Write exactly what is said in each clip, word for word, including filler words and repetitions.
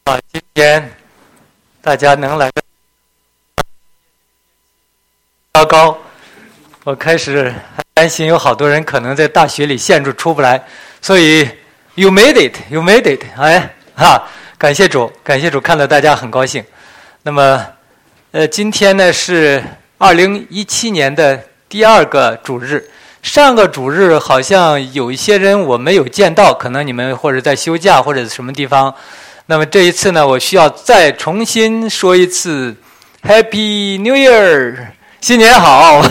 啊，今天大家能来糟糕，我开始还担心有好多人可能在大学里陷住出不来，所以 you made it, you made it， 哎哈，感谢主，感谢主，看到大家很高兴。那么，呃，今天呢是二零一七年的第二个主日。上个主日好像有一些人我没有见到，可能你们或者在休假或者什么地方。那么这一次呢，我需要再重新说一次 Happy New Year， 新年好。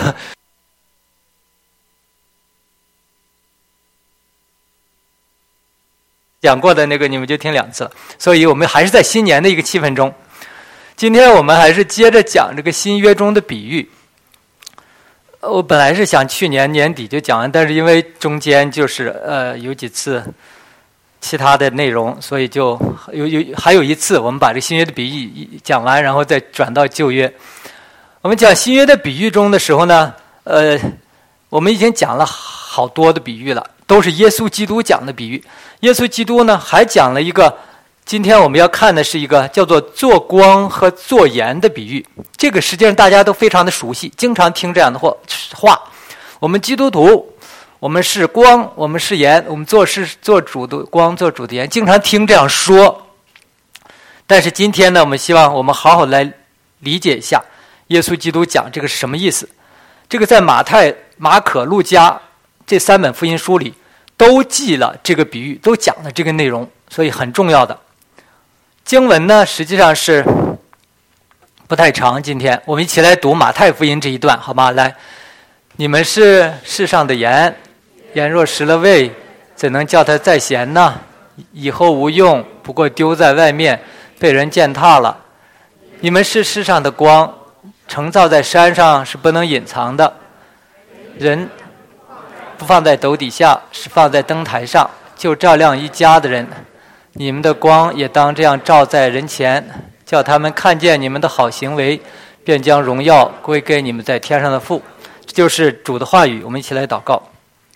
讲过的那个你们就听两次了，所以我们还是在新年的一个气氛中。今天我们还是接着讲这个新约中的比喻。我本来是想去年年底就讲完，但是因为中间就是呃有几次其他的内容，所以就有有还有一次我们把这新约的比喻讲完，然后再转到旧约。我们讲新约的比喻中的时候呢，呃，我们已经讲了好多的比喻了，都是耶稣基督讲的比喻。耶稣基督呢还讲了一个，今天我们要看的是一个叫做做光和做盐的比喻。这个实际上大家都非常的熟悉，经常听这样的话。我们基督徒，我们是光，我们是盐，我们做事做主的光，做主的盐，经常听这样说。但是今天呢，我们希望我们好好来理解一下耶稣基督讲这个是什么意思。这个在马太、马可、路加这三本福音书里都记了这个比喻，都讲了这个内容，所以很重要的。经文呢实际上是不太长，今天我们一起来读马太福音这一段好吗？来，你们是世上的盐，盐若失了味，怎能叫它再咸呢？以后无用，不过丢在外面，被人践踏了。你们是世上的光，城造在山上是不能隐藏的，人不放在斗底下，是放在灯台上，就照亮一家的人。你们的光也当这样照在人前，叫他们看见你们的好行为，便将荣耀归给你们在天上的父。这就是主的话语，我们一起来祷告。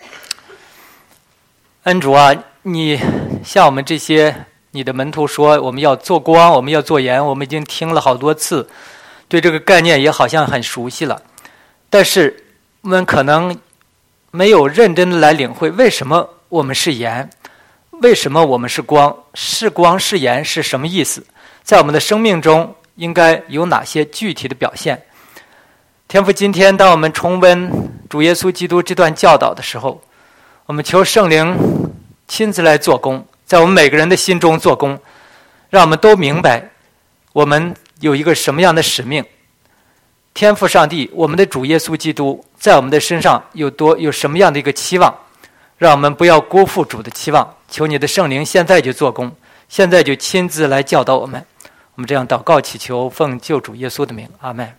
恩主啊，你向我们这些你的门徒说，我们要做光，我们要做盐，我们已经听了好多次，对这个概念也好像很熟悉了，但是我们可能没有认真的来领会为什么我们是盐，为什么我们是光，是光是盐是什么意思，在我们的生命中应该有哪些具体的表现。天父，今天当我们重温主耶稣基督这段教导的时候，我们求圣灵亲自来做工，在我们每个人的心中做工，让我们都明白我们有一个什么样的使命。天父上帝，我们的主耶稣基督在我们的身上有多有什么样的一个期望，让我们不要辜负主的期望。求你的圣灵现在就做工，现在就亲自来教导我们。我们这样祷告祈求，奉救主耶稣的名，阿们。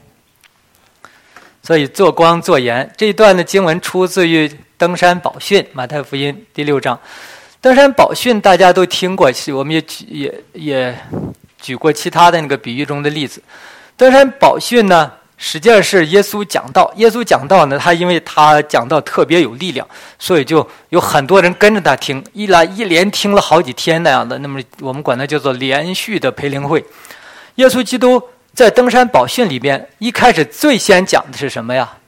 所以做光做盐这一段的经文出自于登山宝训，马太福音第六章。登山宝训大家都听过，我们也也也举过其他的那个比喻中的例子。登山宝训呢实际上是耶稣讲道，耶稣讲道呢，他因为他讲道特别有力量，所以就有很多人跟着他听，一来一连听了好几天那样的，那么我们管它叫做连续的培灵会。耶稣基督在登山宝训里边一开始最先讲的是什么呀？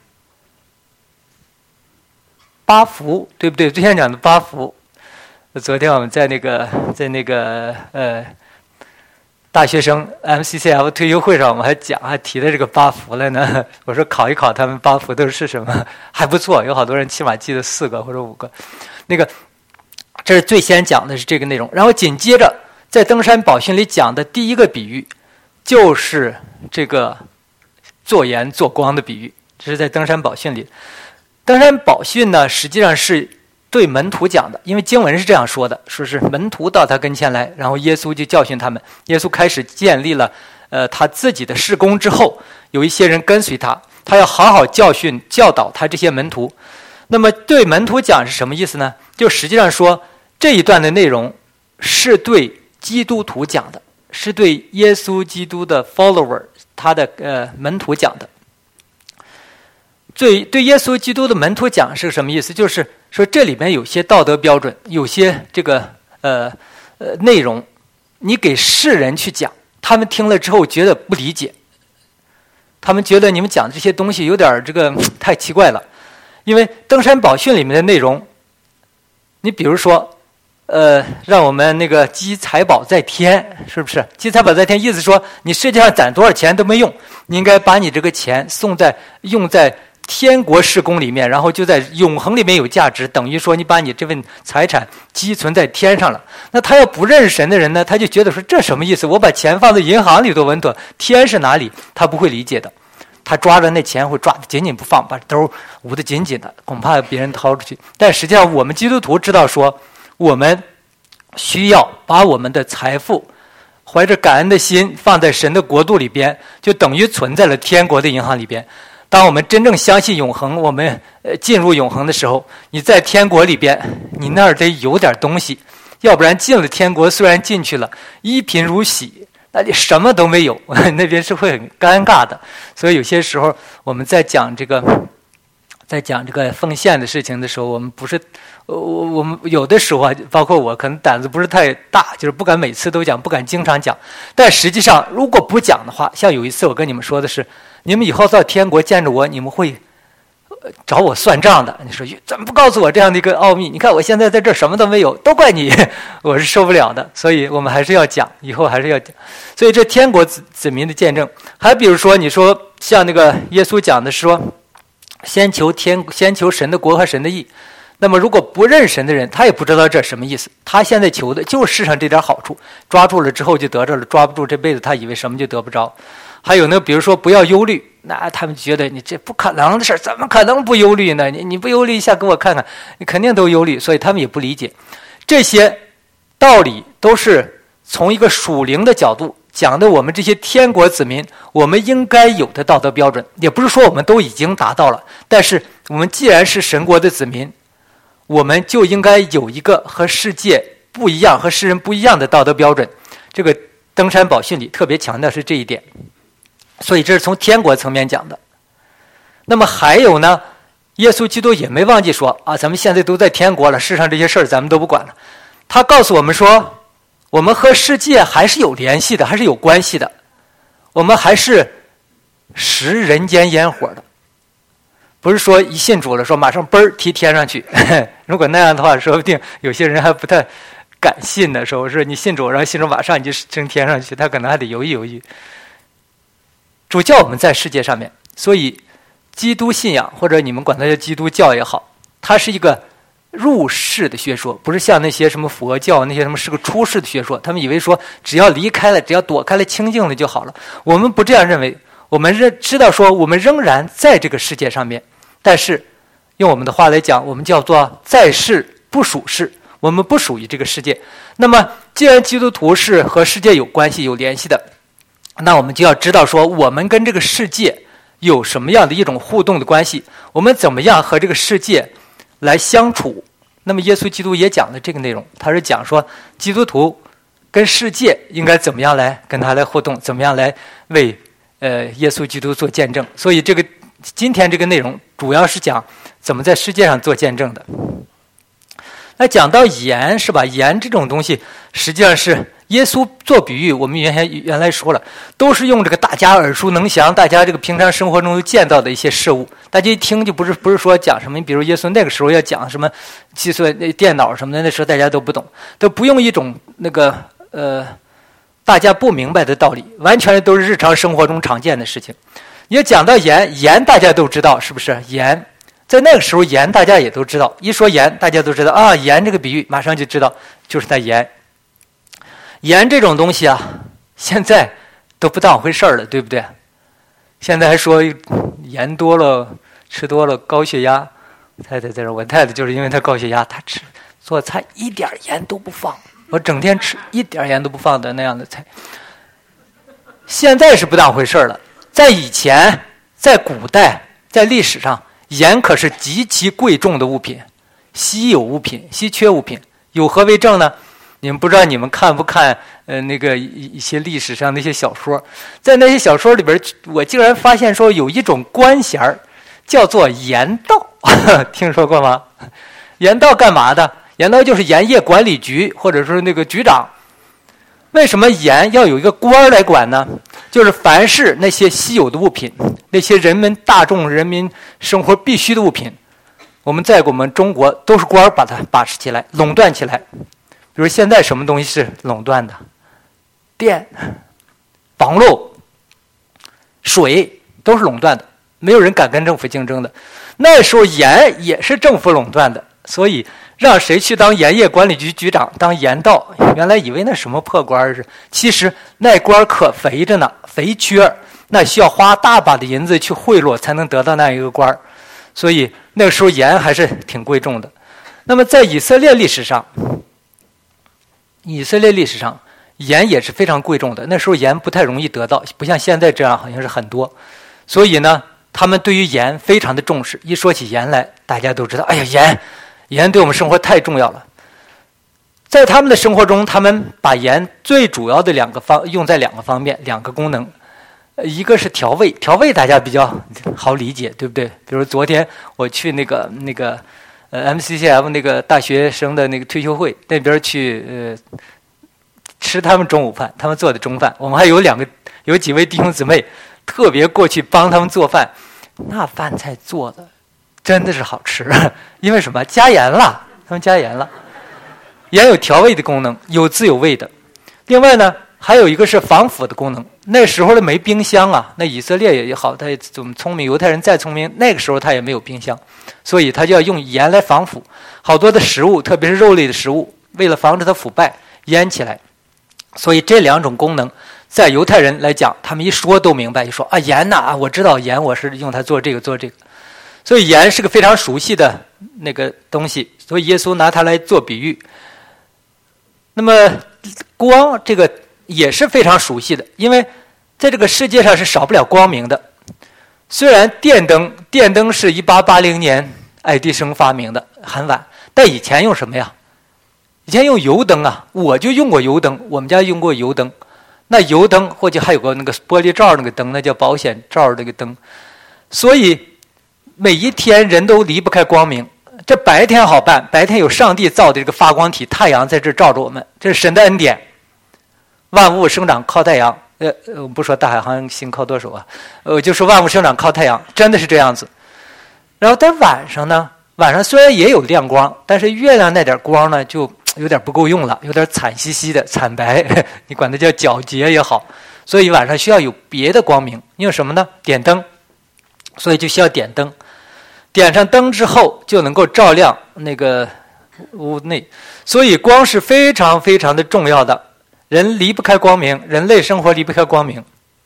八福，对不对？最先讲的八福。昨天我们在那个在那个呃大学生 M C C F 退休会上，我们还讲还提的这个八福了呢。我说考一考他们八福都是什么，还不错，有好多人起码记得四个或者五个。那个这是最先讲的是这个内容，然后紧接着在登山宝训里讲的第一个比喻就是这个做盐做光的比喻，这是在登山宝训里。登山宝训呢实际上是对门徒讲的，因为经文是这样说的，说是门徒到他跟前来，然后耶稣就教训他们。耶稣开始建立了呃他自己的事工之后，有一些人跟随他，他要好好教训教导他这些门徒。那么对门徒讲是什么意思呢？就实际上说这一段的内容是对基督徒讲的，是对耶稣基督的 follower 他的呃门徒讲的。对对耶稣基督的门徒讲是什么意思？就是说这里面有些道德标准，有些这个呃呃内容你给世人去讲，他们听了之后觉得不理解，他们觉得你们讲的这些东西有点这个太奇怪了。因为登山宝训里面的内容，你比如说呃，让我们那个积财宝在天，是不是？积财宝在天，意思说你世界上攒多少钱都没用，你应该把你这个钱送在用在天国事工里面，然后就在永恒里面有价值，等于说你把你这份财产积存在天上了。那他要不认识神的人呢，他就觉得说这什么意思？我把钱放在银行里多稳妥，天是哪里？他不会理解的。他抓着那钱会抓得紧紧不放，把兜捂得紧紧的，恐怕别人掏出去。但实际上我们基督徒知道说，我们需要把我们的财富怀着感恩的心放在神的国度里边，就等于存在了天国的银行里边。当我们真正相信永恒，我们呃进入永恒的时候，你在天国里边，你那儿得有点东西，要不然进了天国虽然进去了，一贫如洗，那里什么都没有，那边是会很尴尬的。所以有些时候我们在讲这个在讲这个奉献的事情的时候，我们不是我我们有的时候啊，包括我可能胆子不是太大，就是不敢每次都讲，不敢经常讲。但实际上如果不讲的话，像有一次我跟你们说的是，你们以后到天国见着我，你们会找我算账的。你说怎么不告诉我这样的一个奥秘？你看我现在在这什么都没有，都怪你，我是受不了的。所以我们还是要讲，以后还是要讲。所以这天国子子民的见证，还比如说你说像那个耶稣讲的是说，先求天，先求神的国和神的义。那么如果不认神的人，他也不知道这什么意思，他现在求的就是世上这点好处，抓住了之后就得着了，抓不住这辈子他以为什么就得不着。还有呢，比如说不要忧虑，那他们觉得你这不可能的事，怎么可能不忧虑呢？你你不忧虑一下给我看看，你肯定都忧虑，所以他们也不理解。这些道理都是从一个属灵的角度讲的，我们这些天国子民我们应该有的道德标准，也不是说我们都已经达到了，但是我们既然是神国的子民，我们就应该有一个和世界不一样、和世人不一样的道德标准。这个登山宝训里特别强调是这一点，所以这是从天国层面讲的。那么还有呢，耶稣基督也没忘记说啊，咱们现在都在天国了，世上这些事儿咱们都不管了。他告诉我们说，我们和世界还是有联系的，还是有关系的，我们还是食人间烟火的。不是说一信主了说马上嘣儿踢天上去，如果那样的话，说不定有些人还不太敢信的时候，是你信主然后信主马上你就升天上去，他可能还得犹豫犹豫。主叫我们在世界上面，所以基督信仰或者你们管它叫基督教也好，它是一个入世的学说，不是像那些什么佛教那些什么是个出世的学说。他们以为说只要离开了，只要躲开了清净了就好了。我们不这样认为，我们认知道说我们仍然在这个世界上面，但是用我们的话来讲，我们叫做在世不属世，我们不属于这个世界。那么既然基督徒是和世界有关系有联系的，那我们就要知道说我们跟这个世界有什么样的一种互动的关系，我们怎么样和这个世界来相处。那么耶稣基督也讲了这个内容，他是讲说基督徒跟世界应该怎么样来跟他来互动，怎么样来为呃耶稣基督做见证。所以这个今天这个内容主要是讲怎么在世界上做见证的。那讲到盐是吧？盐这种东西实际上是耶稣做比喻，我们原来原来说了，都是用这个大家耳熟能详，大家这个平常生活中都见到的一些事物，大家一听就不是不是说讲什么，比如耶稣那个时候要讲什么计算电脑什么的，那时候大家都不懂，都不用一种那个呃大家不明白的道理，完全都是日常生活中常见的事情。也讲到盐，盐大家都知道是不是？盐在那个时候盐大家也都知道，一说盐大家都知道啊，盐这个比喻马上就知道就是那盐。盐这种东西啊，现在都不当回事儿了，对不对？现在还说盐多了，吃多了高血压。太太在这，我太太就是因为她高血压，她吃做菜一点盐都不放，我整天吃一点盐都不放的那样的菜。现在是不当回事儿了，在以前，在古代，在历史上，盐可是极其贵重的物品，稀有物品，稀缺物品。有何为证呢？你们不知道你们看不看呃那个一一些历史上那些小说，在那些小说里边，我竟然发现说有一种官衔叫做盐道，听说过吗？盐道干嘛的？盐道就是盐业管理局或者说那个局长， 为什么盐要有一个官来管呢？就是凡是那些稀有的物品，那些人们大众人民生活必须的物品，我们在我们中国都是官把它把持起来，垄断起来。比如现在什么东西是垄断的？电、房路、水都是垄断的，没有人敢跟政府竞争的。那时候盐也是政府垄断的，所以让谁去当盐业管理局局长，当盐道，原来以为那什么破官是，其实那官可肥着呢，肥缺，那需要花大把的银子去贿赂才能得到那一个官，所以那个时候盐还是挺贵重的。那么在以色列历史上，以色列历史上盐也是非常贵重的，那时候盐不太容易得到，不像现在这样好像是很多，所以呢他们对于盐非常的重视，一说起盐来大家都知道，哎呀，盐盐对我们生活太重要了。在他们的生活中，他们把盐最主要的两个方用在两个方面，两个功能，一个是调味，调味大家比较好理解，对不对？比如昨天我去那个那个呃 M C C F 那个大学生的那个退休会那边去呃吃他们中午饭，他们做的中饭，我们还有两个有几位弟兄姊妹特别过去帮他们做饭，那饭菜做的真的是好吃，因为什么？加盐了，他们加盐了。盐有调味的功能，有滋有味的。另外呢，还有一个是防腐的功能。那时候的没冰箱啊，那以色列也好，他也怎么聪明，犹太人再聪明，那个时候他也没有冰箱，所以他就要用盐来防腐。好多的食物，特别是肉类的食物，为了防止它腐败，腌起来。所以这两种功能，在犹太人来讲，他们一说都明白，一说啊盐呐、啊，我知道盐，我是用它做这个做这个。所以盐是个非常熟悉的那个东西，所以耶稣拿它来做比喻。那么光这个也是非常熟悉的，因为在这个世界上是少不了光明的。虽然电灯电灯是一八八零年爱迪生发明的，很晚，但以前用什么呀？以前用油灯啊，我就用过油灯，我们家用过油灯。那油灯或者还有个那个玻璃罩那个灯，那叫保险罩那个灯。所以每一天人都离不开光明。这白天好办，白天有上帝造的这个发光体，太阳在这照着我们，这是神的恩典。万物生长靠太阳，呃，我不说大海航行靠舵手啊，我就说万物生长靠太阳，真的是这样子。然后在晚上呢，晚上虽然也有亮光，但是月亮那点光呢，就有点不够用了，有点惨兮兮的惨白，你管它叫皎洁也好。所以晚上需要有别的光明，用什么呢？点灯，所以就需要点灯。点上灯之后就能够照亮那个屋内，所以光是非常非常的重要的，人离不开光明，人类生活离不开光明。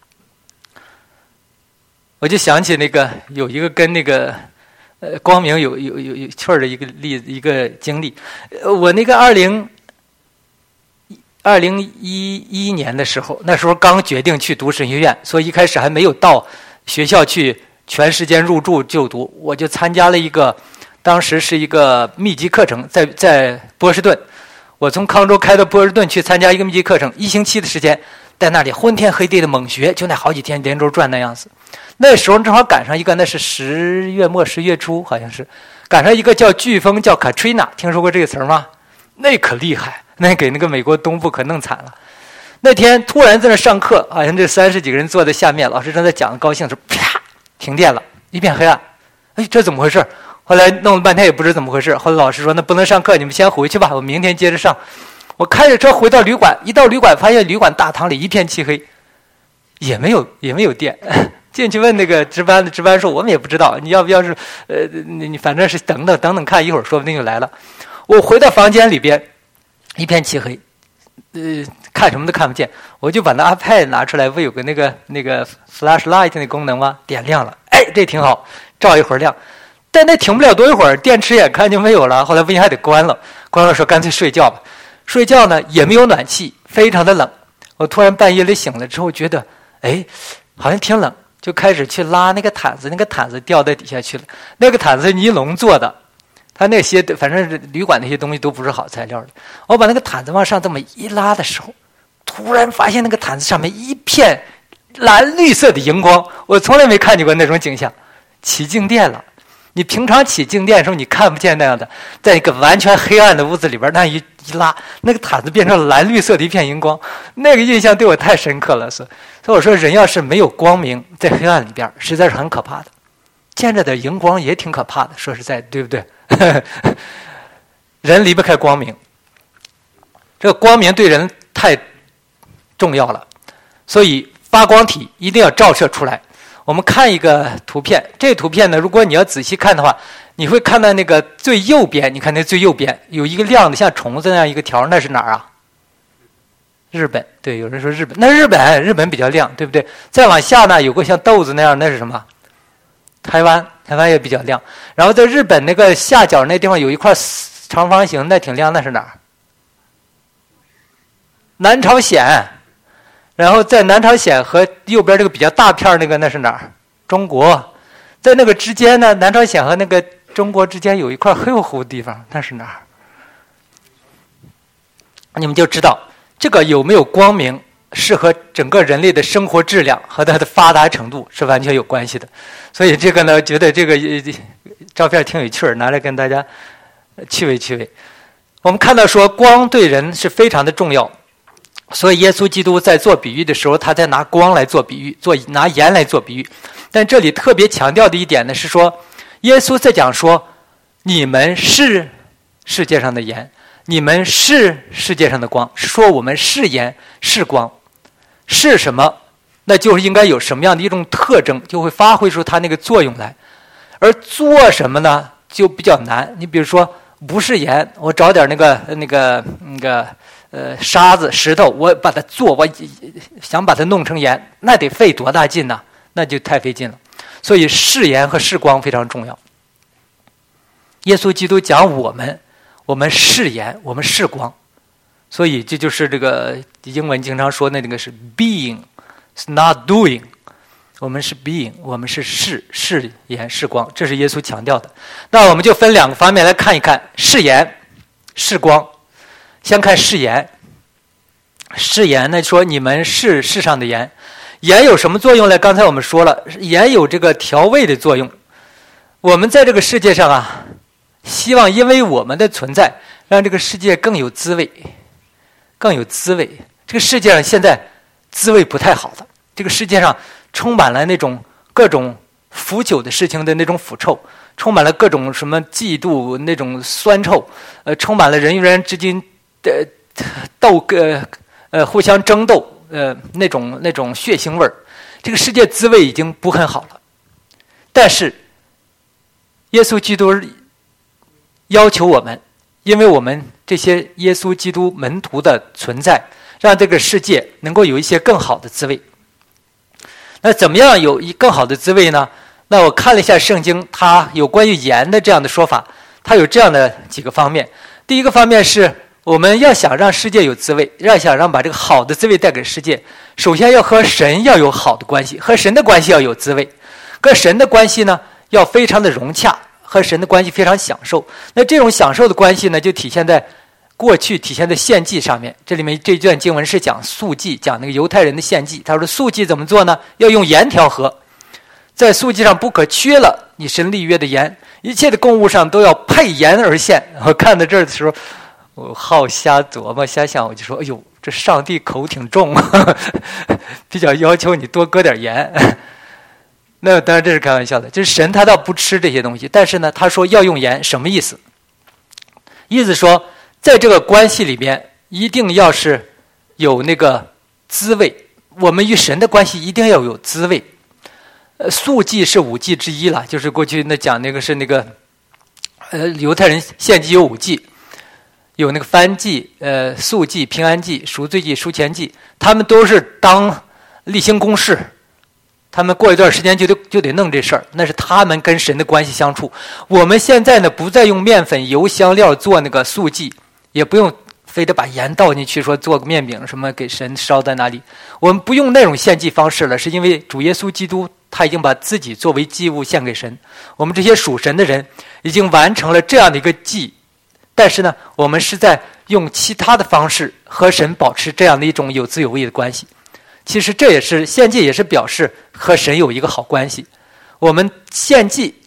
我就想起那个有一个跟那个呃光明有有有有趣的一个例子一个经历。我那个二零二零一一年的时候，那时候刚决定去读神学院，所以一开始还没有到学校去全时间入住就读，我就参加了一个，当时是一个密集课程，在在波士顿，我从康州开到波士顿去参加一个密集课程，一星期的时间，在那里昏天黑地的猛学，就那好几天连轴转那样子。那时候正好赶上一个，那是十月末十月初，好像是赶上一个叫飓风，叫 Katrina， 听说过这个词吗？那可厉害，那给那个美国东部可弄惨了。那天突然在那上课，好像这三十几个人坐在下面，老师正在讲，高兴的时候，啪，停电了，一片黑暗。哎，这怎么回事？后来弄了半天也不知怎么回事。后来老师说：“那不能上课，你们先回去吧，我明天接着上。”我开着车回到旅馆，一到旅馆发现旅馆大堂里一片漆黑，也没有也没有电。进去问那个值班的，值班说：“我们也不知道，你要不要是呃，你反正是等等等等看，一会儿说不定就来了。”我回到房间里边，一片漆黑，呃，看什么都看不见。我就把那 iPad 拿出来，不有个那个那个 flashlight 那功能吗？点亮了，哎，这挺好，照一会儿亮。但那停不了多一会儿，电池眼看就没有了。后来不行还得关了，关了说干脆睡觉吧。睡觉呢也没有暖气，非常的冷。我突然半夜里醒了之后，觉得哎，好像挺冷，就开始去拉那个毯子，那个毯子掉在底下去了。那个毯子是尼龙做的，它那些反正是旅馆那些东西都不是好材料的。我把那个毯子往上这么一拉的时候，突然发现那个毯子上面一片蓝绿色的荧光，我从来没看见过那种景象，起静电了。 你平常起静电的时候，你看不见那样的，在一个完全黑暗的屋子里边，那一一拉，那个毯子变成蓝绿色的一片荧光，那个印象对我太深刻了。所以，所以我说，人要是没有光明，在黑暗里边，实在是很可怕的。见着的荧光也挺可怕的，说实在，对不对？人离不开光明，这个光明对人太重要了，所以发光体一定要照射出来。我们看一个图片，这个图片呢，如果你要仔细看的话，你会看到那个最右边，你看那最右边有一个亮的像虫子那样一个条，那是哪儿啊？日本。对，有人说日本，那日本日本比较亮，对不对？再往下呢，有个像豆子那样，那是什么？台湾，台湾也比较亮。然后在日本那个下角那地方有一块长方形，那挺亮，那是哪儿？南朝鲜。然后在南朝鲜和右边这个比较大片那个，那是哪儿？中国。在那个之间呢，南朝鲜和那个中国之间有一块黑乎乎的地方，那是哪儿？你们就知道这个有没有光明是和整个人类的生活质量和它的发达程度是完全有关系的。所以这个呢，觉得这个照片挺有趣儿，拿来跟大家趣味趣味。我们看到说光对人是非常的重要，所以耶稣基督在做比喻的时候，他在拿光来做比喻，做拿盐来做比喻。但这里特别强调的一点呢，是说耶稣在讲说，你们是世界上的盐，你们是世界上的光，是说我们是盐是光，是什么？那就是应该有什么样的一种特征，就会发挥出它那个作用来。而做什么呢，就比较难。你比如说，不是盐，我找点那个那个那个呃沙子石头，我把它做，我想把它弄成盐，那得费多大劲呢？那就太费劲了。所以是盐和是光非常重要。耶稣基督讲我们，我们是盐，我们是光，所以这就是这个英文经常说的那个是 being。It's not doing， 我们是 being， 我们是是是盐是光，这是耶稣强调的。那我们就分两个方面来看一看，是盐是光。先看是盐，是盐呢说你们是世上的盐，盐有什么作用呢？刚才我们说了，盐有这个调味的作用。我们在这个世界上啊，希望因为我们的存在，让这个世界更有滋味，更有滋味。这个世界上现在滋味不太好的，这个世界上充满了那种各种腐朽的事情的那种腐臭，充满了各种什么嫉妒那种酸臭，呃，充满了人与人之间的斗个呃互相争斗呃那种那种血腥味儿。这个世界滋味已经不很好了，但是耶稣基督要求我们，因为我们这些耶稣基督门徒的存在，让这个世界能够有一些更好的滋味。那怎么样有一更好的滋味呢？那我看了一下圣经，它有关于盐的这样的说法，它有这样的几个方面。第一个方面是我们要想让世界有滋味，要想让把这个好的滋味带给世界，首先要和神要有好的关系，和神的关系要有滋味，跟神的关系呢要非常的融洽，和神的关系非常享受。那这种享受的关系呢，就体现在过去体现在献祭上面。这里面这段经文是讲素祭，讲那个犹太人的献祭。他说素祭怎么做呢？要用盐调和，在素祭上不可缺了你神立约的盐，一切的供物上都要配盐而献。我看到这儿的时候，我好瞎琢磨瞎想，我就说哎呦，这上帝口挺重比较要求你多搁点盐。那当然这是开玩笑的，就是神他倒不吃这些东西，但是呢他说要用盐，什么意思？意思说在这个关系里边一定要是有那个滋味，我们与神的关系一定要有滋味。呃，素祭是五祭之一了，就是过去那讲那个是那个呃犹太人献祭有五祭，有那个燔祭、呃素祭、平安祭、赎罪祭、赎愆祭，他们都是当例行公事，他们过一段时间就得就得弄这事儿，那是他们跟神的关系相处。我们现在呢不再用面粉、油、香料做那个素祭，也不用非得把盐倒进去说做个面饼什么给神烧在那里，我们不用那种献祭方式了，是因为主耶稣基督他已经把自己作为祭物献给神，我们这些属神的人已经完成了这样的一个祭。但是呢我们是在用其他的方式和神保持这样的一种有滋有味的关系。其实这也是献祭，也是表示和神有一个好关系。我们献祭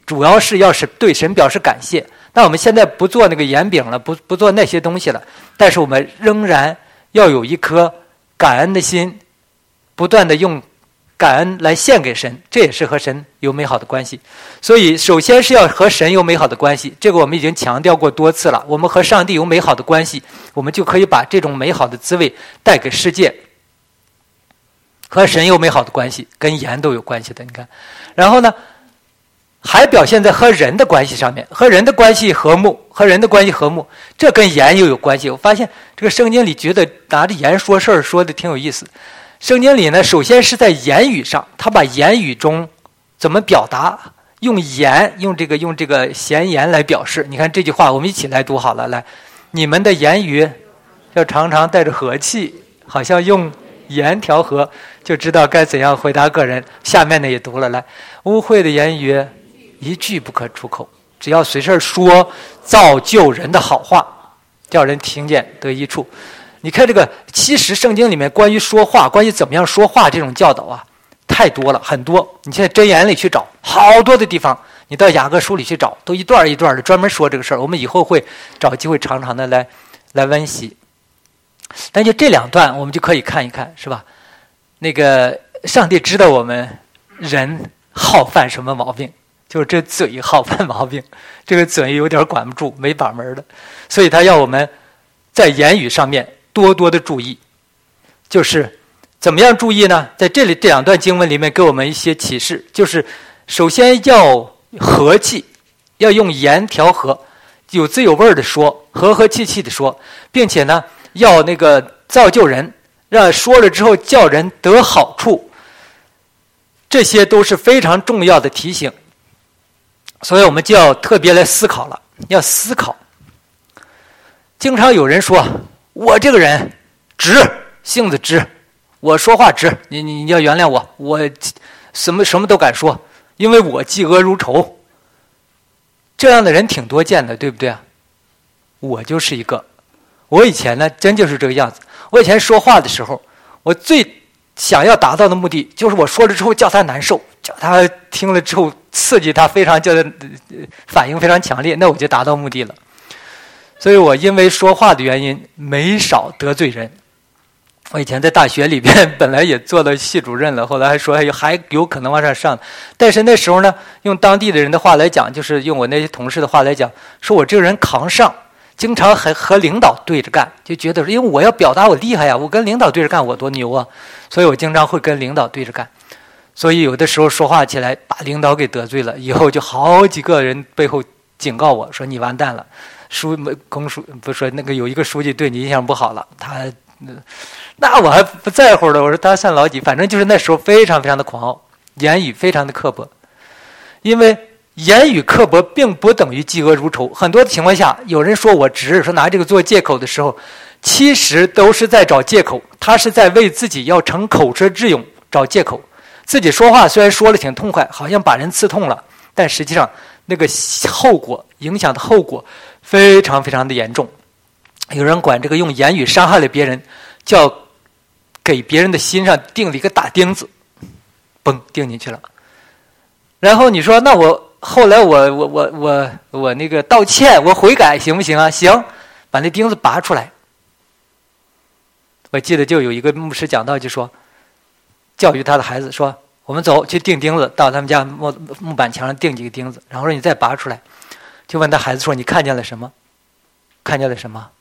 主要是要是对神表示感谢。那我们现在不做那个盐饼了，不不做那些东西了，但是我们仍然要有一颗感恩的心，不断的用感恩来献给神，这也是和神有美好的关系。所以首先是要和神有美好的关系，这个我们已经强调过多次了。我们和上帝有美好的关系，我们就可以把这种美好的滋味带给世界。和神有美好的关系，跟盐都有关系的，你看。然后呢，还表现在和人的关系上面，和人的关系和睦，和人的关系和睦，这跟盐又有关系。我发现这个圣经里觉得拿着盐说事儿说的挺有意思。圣经里呢，首先是在言语上，他把言语中怎么表达，用言，用这个用这个闲言来表示。你看这句话，我们一起来读好了。来，你们的言语要常常带着和气，好像用盐调和，就知道该怎样回答个人。下面呢也读了，来，污秽的言语一句不可出口，只要随事说造就人的好话，叫人听见得益处。你看这个，其实圣经里面关于说话，关于怎么样说话这种教导啊，太多了，很多。你现在箴言里去找，好多的地方，你到雅各书里去找，都一段一段的专门说这个事儿。我们以后会找机会常常的来来温习。但就这两段，我们就可以看一看，是吧？那个上帝知道我们人好犯什么毛病，就是这嘴好犯毛病，这个嘴有点管不住，没把门的，所以他要我们在言语上面多多的注意。就是怎么样注意呢？在这里这两段经文里面给我们一些启示，就是首先要和气，要用言调和，有滋有味的说，和和气气的说，并且呢要那个造就人，让说了之后叫人得好处，这些都是非常重要的提醒。所以我们就要特别来思考了，要思考。经常有人说我这个人直，性子直，我说话直，你你你要原谅我，我什么什么都敢说，因为我嫉恶如仇。这样的人挺多见的，对不对啊？我就是一个。我以前呢真就是这个样子。我以前说话的时候，我最想要达到的目的就是我说了之后叫他难受，叫他听了之后刺激他，非常叫他反应非常强烈，那我就达到目的了。所以我因为说话的原因没少得罪人。我以前在大学里边本来也做了系主任了，后来还说还有可能往上上，但是那时候呢，用当地的人的话来讲，就是用我那些同事的话来讲，说我这个人扛上，经常还和领导对着干，就觉得因为我要表达我厉害呀，我跟领导对着干我多牛啊，所以我经常会跟领导对着干。所以有的时候说话起来把领导给得罪了，以后就好几个人背后警告我说你完蛋了。书公书不是说那个有一个书记对你印象不好了，他那我还不在乎了，我说他算老几，反正就是那时候非常非常的狂傲，言语非常的刻薄。因为言语刻薄并不等于嫉恶如仇，很多的情况下有人说我直，说拿这个做借口的时候，其实都是在找借口，他是在为自己要逞口舌之勇找借口。自己说话虽然说了挺痛快，好像把人刺痛了，但实际上那个后果影响的后果非常非常的严重。有人管这个用言语伤害了别人叫给别人的心上钉了一个大钉子，嘣钉进去了。然后你说那我后来我我我我我那个道歉，我悔改行不行啊？行，把那钉子拔出来。我记得就有一个牧师讲到，就说教育他的孩子说，我们走去钉钉子，到他们家木木板墙上钉几个钉子，然后说你再拔出来，就问他孩子说你看见了什么？看见了什么？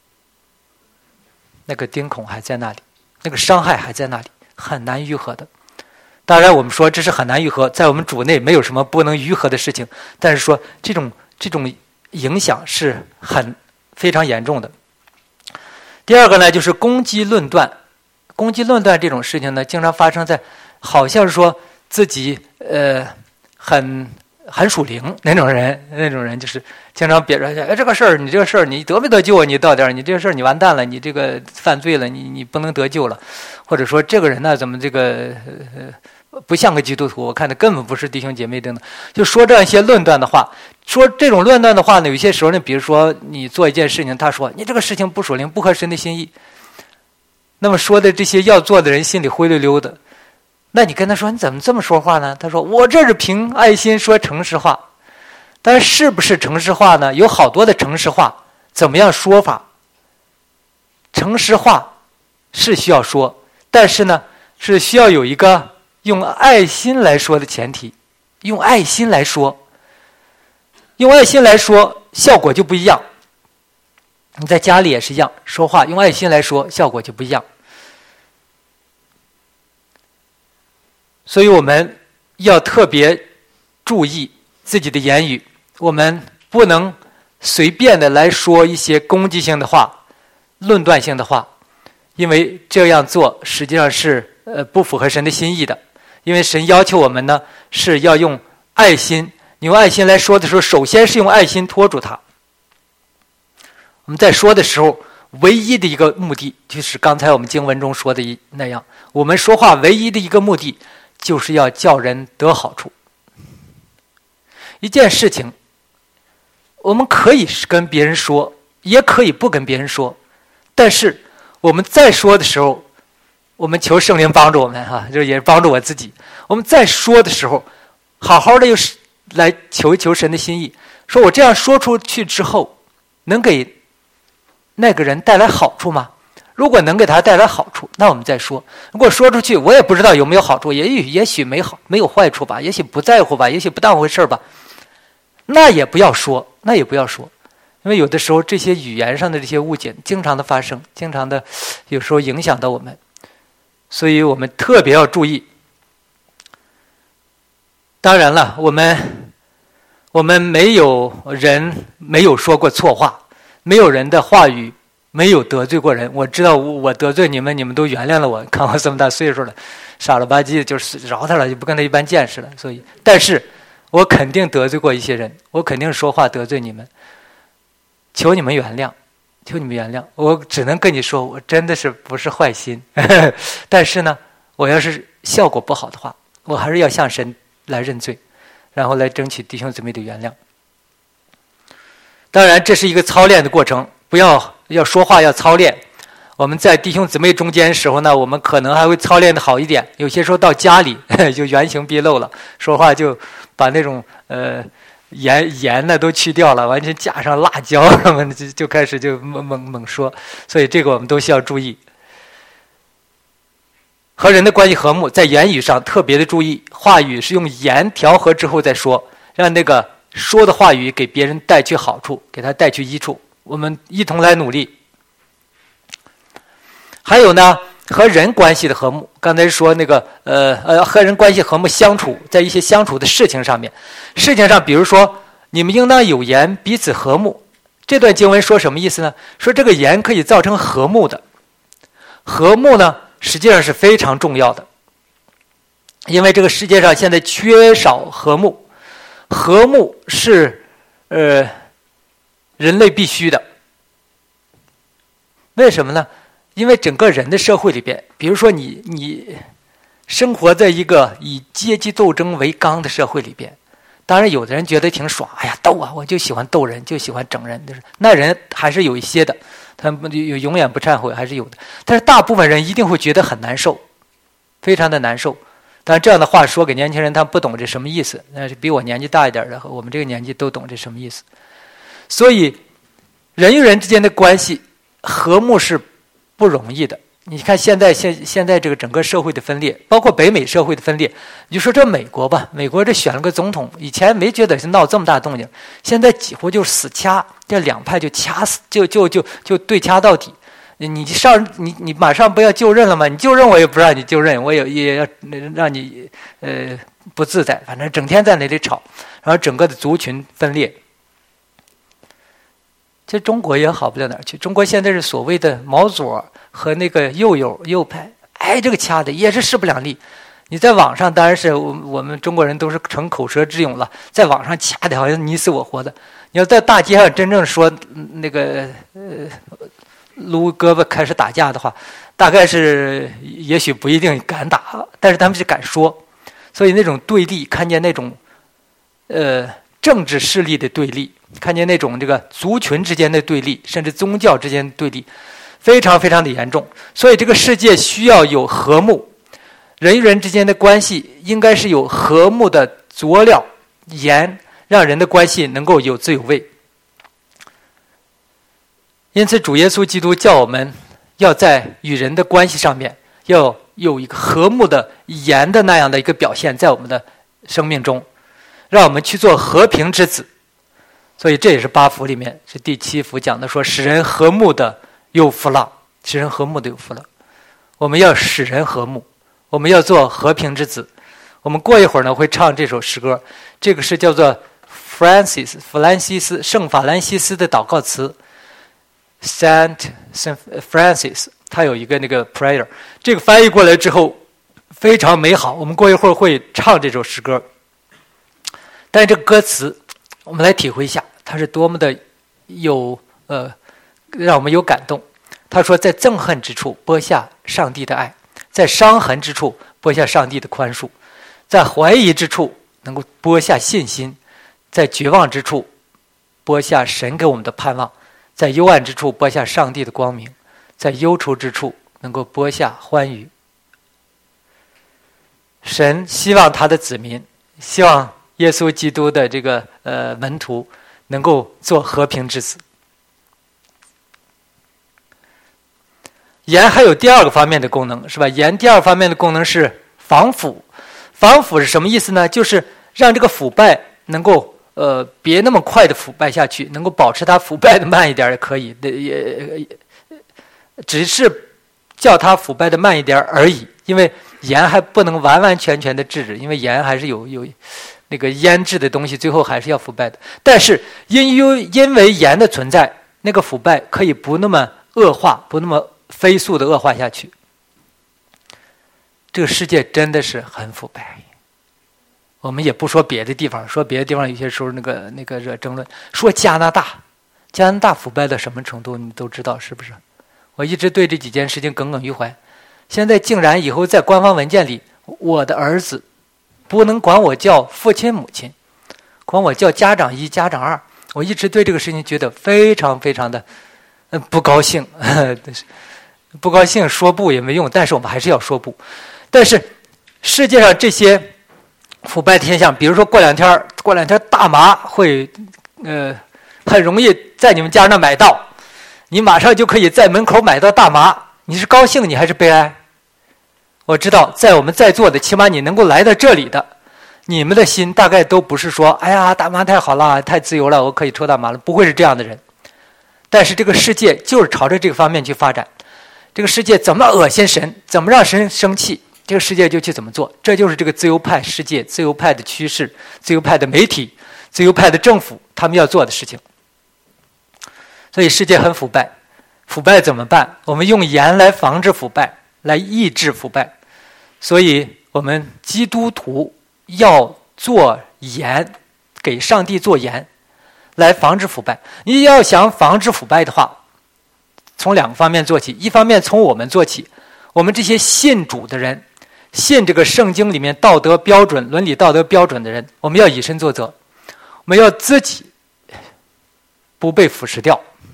那个钉孔还在那里，那个伤害还在那里，很难愈合的。当然我们说这是很难愈合，在我们主内没有什么不能愈合的事情，但是说这种这种影响是很非常严重的。第二个呢，就是攻击论断。攻击论断这种事情呢，经常发生在好像是说自己呃很很属灵那种人，那种人就是经常别人哎这个事儿你这个事儿你得没得救啊？你到点你这个事儿你完蛋了，你这个犯罪了，你你不能得救了，或者说这个人呢怎么这个呃不像个基督徒，我看他根本不是弟兄姐妹等等，就说这样一些论断的话。说这种论断的话呢，有些时候呢，比如说你做一件事情，他说你这个事情不属灵，不合神的心意。那么说的这些要做的人心里灰溜溜的，那你跟他说你怎么这么说话呢？他说我这是凭爱心说诚实话， 但是不是城市化呢？有好多的城市化，怎么样说法？城市化是需要说，但是呢，是需要有一个用爱心来说的前提，用爱心来说，用爱心来说，效果就不一样。你在家里也是一样，说话用爱心来说，效果就不一样。所以我们要特别注意自己的言语，我们不能随便的来说一些攻击性的话、论断性的话，因为这样做实际上是呃不符合神的心意的。因为神要求我们呢是要用爱心，你用爱心来说的时候，首先是用爱心托住它。我们在说的时候，唯一的一个目的就是刚才我们经文中说的那样，我们说话唯一的一个目的就是要叫人得好处。一件事情我们可以跟别人说，也可以不跟别人说，但是我们在说的时候，我们求圣灵帮助我们哈、啊，就也帮助我自己。我们在说的时候，好好的又是来求一求神的心意，说我这样说出去之后，能给那个人带来好处吗？如果能给他带来好处，那我们再说。如果说出去，我也不知道有没有好处，也许也许没好没有坏处吧，也许不在乎吧，也许不当回事吧，那也不要说，那也不要说。因为有的时候这些语言上的这些误解经常的发生，经常的有时候影响到我们，所以我们特别要注意。当然了，我们我们没有人没有说过错话，没有人的话语没有得罪过人。我知道我得罪你们，你们都原谅了我，看我这么大岁数了，傻了吧唧的，就是饶他了，就不跟他一般见识了。所以，但是我肯定得罪过一些人，我肯定说话得罪你们，求你们原谅，求你们原谅。我只能跟你说，我真的是不是坏心，但是呢，我要是效果不好的话，我还是要向神来认罪，然后来争取弟兄姊妹的原谅。当然，这是一个操练的过程，不要要说话要操练。我们在弟兄姊妹中间时候呢，我们可能还会操练的好一点。有些时候到家里就原形毕露了，说话就把那种呃盐盐呢都去掉了，完全加上辣椒什么的，就就开始就猛猛猛说。所以这个我们都需要注意。和人的关系和睦，在言语上特别的注意，话语是用盐调和之后再说，让那个说的话语给别人带去好处，给他带去益处。我们一同来努力。还有呢，和人关系的和睦，刚才说那个呃呃和人关系和睦相处，在一些相处的事情上面，事情上比如说你们应当有言，彼此和睦。这段经文说什么意思呢？说这个言可以造成和睦的。和睦呢实际上是非常重要的，因为这个世界上现在缺少和睦，和睦是呃人类必须的。为什么呢？因为整个人的社会里边，比如说你你生活在一个以阶级斗争为纲的社会里边，当然有的人觉得挺爽，哎呀斗啊，我就喜欢斗人，就喜欢整人，就是那人还是有一些的，他们永远不忏悔，还是有的。但是大部分人一定会觉得很难受，非常的难受。但是这样的话说给年轻人，他不懂这什么意思。那是比我年纪大一点的和我们这个年纪都懂这什么意思。所以人与人之间的关系和睦是不容易的。你看现在现现在这个整个社会的分裂，包括北美社会的分裂，你就说这美国吧，美国这选了个总统，以前没觉得是闹这么大动静，现在几乎就死掐，这两派就掐死，就就就就对掐到底。你上你你马上不要就任了吗？你就任我也不让你就任，我也也要让你呃不自在，反正整天在那里吵，然后整个的族群分裂。这中国也好不了哪儿去，中国现在是所谓的毛左和那个右右右派，哎，这个掐的也是势不两立。你在网上当然是我我们中国人都是逞口舌之勇了，在网上掐的好像你死我活的。你要在大街上真正说那个呃撸胳膊开始打架的话，大概是也许不一定敢打，但是他们是敢说。所以那种对立，看见那种呃政治势力的对立，看见那种这个族群之间的对立，甚至宗教之间的对立，非常非常的严重。所以这个世界需要有和睦，人与人之间的关系应该是有和睦的佐料盐， 让人的关系能够有滋有味。因此主耶稣基督叫我们要在与人的关系上面要有一个和睦的盐的那样的一个表现在我们的生命中，让我们去做和平之子。所以这也是八福里面是第七福讲的，说使人和睦的有福了，使人和睦的有福了。我们要使人和睦，我们要做和平之子。我们过一会儿呢会唱这首诗歌，这个是叫做 Francis 弗兰西斯圣法兰西斯的祷告词 Saint Saint Francis， 他有一个那个 prayer， 这个翻译过来之后非常美好，我们过一会儿会唱这首诗歌。但是这个歌词我们来体会一下，它是多么的有呃让我们有感动。他说在憎恨之处播下上帝的爱，在伤痕之处播下上帝的宽恕，在怀疑之处能够播下信心，在绝望之处播下神给我们的盼望，在幽暗之处播下上帝的光明，在忧愁之处能够播下欢愉。神希望他的子民，希望耶稣基督的这个呃门徒能够做和平之子。盐还有第二个方面的功能，是吧？盐第二方面的功能是防腐。防腐是什么意思呢？就是让这个腐败能够呃别那么快的腐败下去，能够保持它腐败的慢一点也可以，也只是叫它腐败的慢一点而已。因为盐还不能完完全全的制止，因为盐还是有有那个腌制的东西，最后还是要腐败的。但是因因因为盐的存在，那个腐败可以不那么恶化，不那么飞速的恶化下去。这个世界真的是很腐败。我们也不说别的地方，说别的地方有些时候那个那个惹争论。说加拿大，加拿大腐败到什么程度，你都知道是不是？我一直对这几件事情耿耿于怀。现在竟然以后在官方文件里，我的儿子不能管我叫父亲母亲，管我叫家长一家长二。我一直对这个事情觉得非常非常的不高兴，不高兴说不也没用，但是我们还是要说不。但是世界上这些腐败天象，比如说过两天过两天大麻会呃很容易在你们家那买到，你马上就可以在门口买到大麻，你是高兴你还是悲哀？我知道在我们在座的，起码你能够来到这里的，你们的心大概都不是说哎呀大麻太好了，太自由了，我可以抽大麻了，不会是这样的人。但是这个世界就是朝着这个方面去发展，这个世界怎么恶心神，怎么让神生气，这个世界就去怎么做。这就是这个自由派世界、自由派的趋势、自由派的媒体、自由派的政府他们要做的事情。所以世界很腐败，腐败怎么办？我们用盐来防止腐败，来抑制腐败。所以我们基督徒要做盐，给上帝做盐，来防止腐败。你要想防止腐败的话，从两个方面做起。一方面从我们做起，我们这些信主的人，信这个圣经里面道德标准、伦理道德标准的人，我们要以身作则，我们要自己不被腐蚀掉。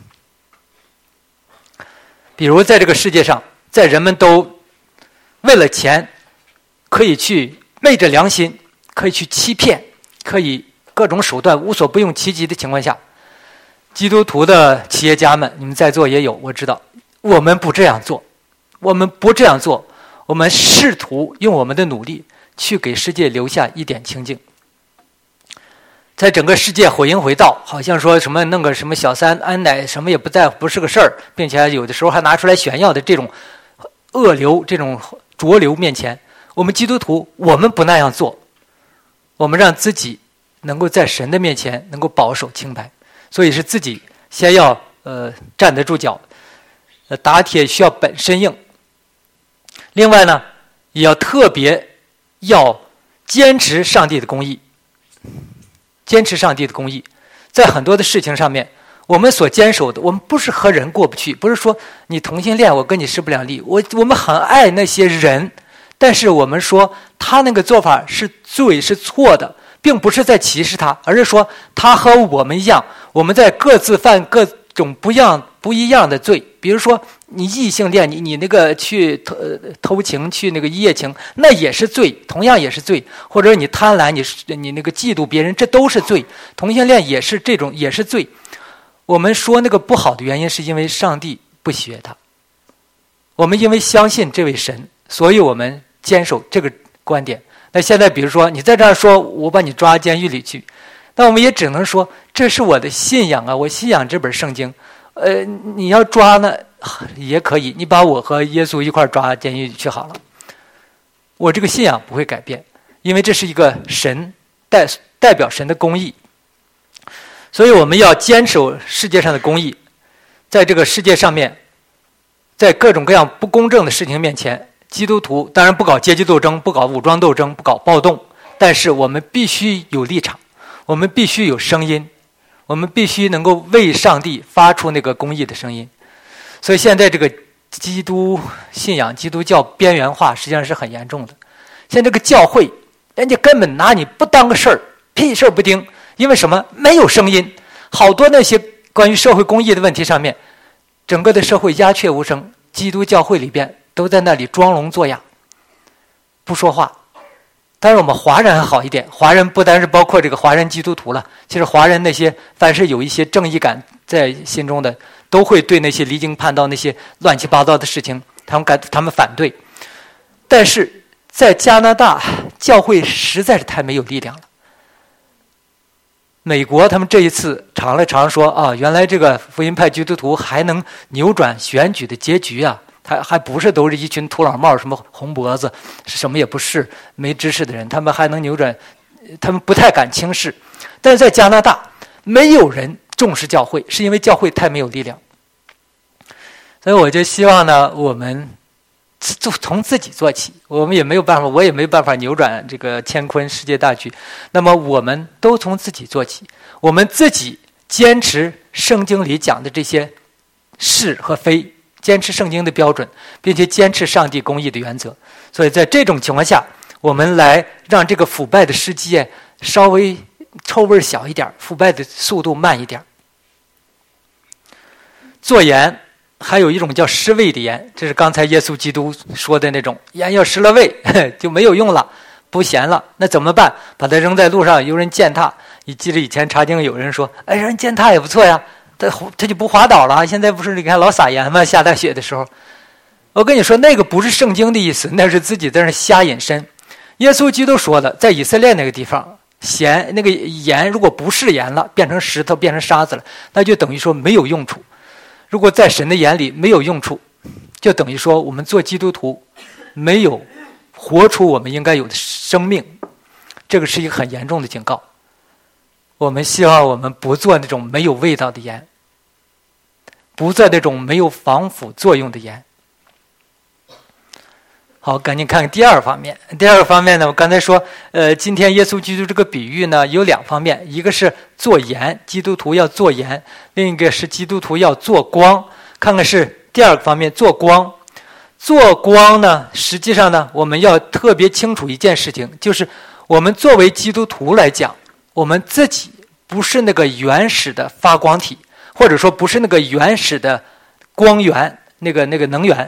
比如在这个世界上，在人们都为了钱可以去昧着良心，可以去欺骗，可以各种手段无所不用其极的情况下，基督徒的企业家们，你们在座也有，我知道我们不这样做，我们不这样做，我们试图用我们的努力去给世界留下一点清净。在整个世界毁淫毁道，好像说什么弄个什么小三安奶什么也不在乎，不是个事儿，并且有的时候还拿出来炫耀的这种恶流、这种浊流面前，我们基督徒我们不那样做，我们让自己能够在神的面前能够保守清白。所以是自己先要呃站得住脚，呃打铁需要本身硬。另外呢，也要特别要坚持上帝的公义，坚持上帝的公义。在很多的事情上面，我们所坚守的，我们不是和人过不去，不是说你同性恋我跟你势不两立，我我们很爱那些人，但是我们说他那个做法是罪是错的，并不是在歧视他，而是说他和我们一样，我们在各自犯各种不一样不一样的罪， 比如说你异性恋，你你那个去偷偷情，去那个一夜情，那也是罪，同样也是罪。或者你贪婪，你你那个嫉妒别人，这都是罪。同性恋也是这种，也是罪。我们说那个不好的原因，是因为上帝不喜悦他。我们因为相信这位神，所以我们坚守这个观点。那现在比如说你在这儿说，我把你抓监狱里去，那我们也只能说这是我的信仰啊，我信仰这本圣经。呃，你要抓呢也可以，你把我和耶稣一块抓监狱去好了。我这个信仰不会改变，因为这是一个神代代表神的公义。所以我们要坚守世界上的公义，在这个世界上面，在各种各样不公正的事情面前，基督徒当然不搞阶级斗争，不搞武装斗争，不搞暴动，但是我们必须有立场，我们必须有声音，我们必须能够为上帝发出那个公义的声音。所以现在这个基督信仰、基督教边缘化实际上是很严重的。现在这个教会，人家根本拿你不当个事儿，屁事儿不丁。因为什么？没有声音。好多那些关于社会公义的问题上面，整个的社会鸦雀无声，基督教会里边都在那里装聋作哑，不说话。当然我们华人还好一点，华人不单是包括这个华人基督徒了，其实华人那些凡是有一些正义感在心中的，都会对那些离经叛道、那些乱七八糟的事情，他们感他们反对。但是在加拿大，教会实在是太没有力量了。美国他们这一次尝了尝说啊，原来这个福音派基督徒还能扭转选举的结局啊，他还不是都是一群土老帽，什么红脖子，什么也不是，没知识的人，他们还能扭转，他们不太敢轻视。但是在加拿大，没有人重视教会，是因为教会太没有力量。所以我就希望呢，我们就从自己做起，我们也没有办法，我也没办法扭转这个乾坤世界大局。那么我们都从自己做起，我们自己坚持圣经里讲的这些是和非，坚持圣经的标准，并且坚持上帝公义的原则。所以在这种情况下，我们来让这个腐败的世界稍微臭味小一点，腐败的速度慢一点。做盐还有一种叫失味的盐，这是刚才耶稣基督说的那种盐要失了味就没有用了，不咸了，那怎么办？把它扔在路上，有人践踏。你记得以前查经有人说，哎，人践踏也不错呀，他他就不滑倒了。现在不是你看老撒盐吗？下大雪的时候，我跟你说那个不是圣经的意思，那是自己在那瞎引申。耶稣基督说的，在以色列那个地方，咸那个盐如果不是盐了，变成石头变成沙子了，那就等于说没有用处。如果在神的眼里没有用处，就等于说我们做基督徒没有活出我们应该有的生命，这个是一个很严重的警告。我们希望我们不做那种没有味道的盐，不做那种没有防腐作用的盐。好，赶紧看看第二方面。第二个方面呢，我刚才说，呃，今天耶稣基督这个比喻呢有两方面，一个是做盐，基督徒要做盐；另一个是基督徒要做光。看看是第二个方面，做光。做光呢，实际上呢，我们要特别清楚一件事情，就是我们作为基督徒来讲，我们自己不是那个原始的发光体，或者说不是那个原始的光源，那个那个能源。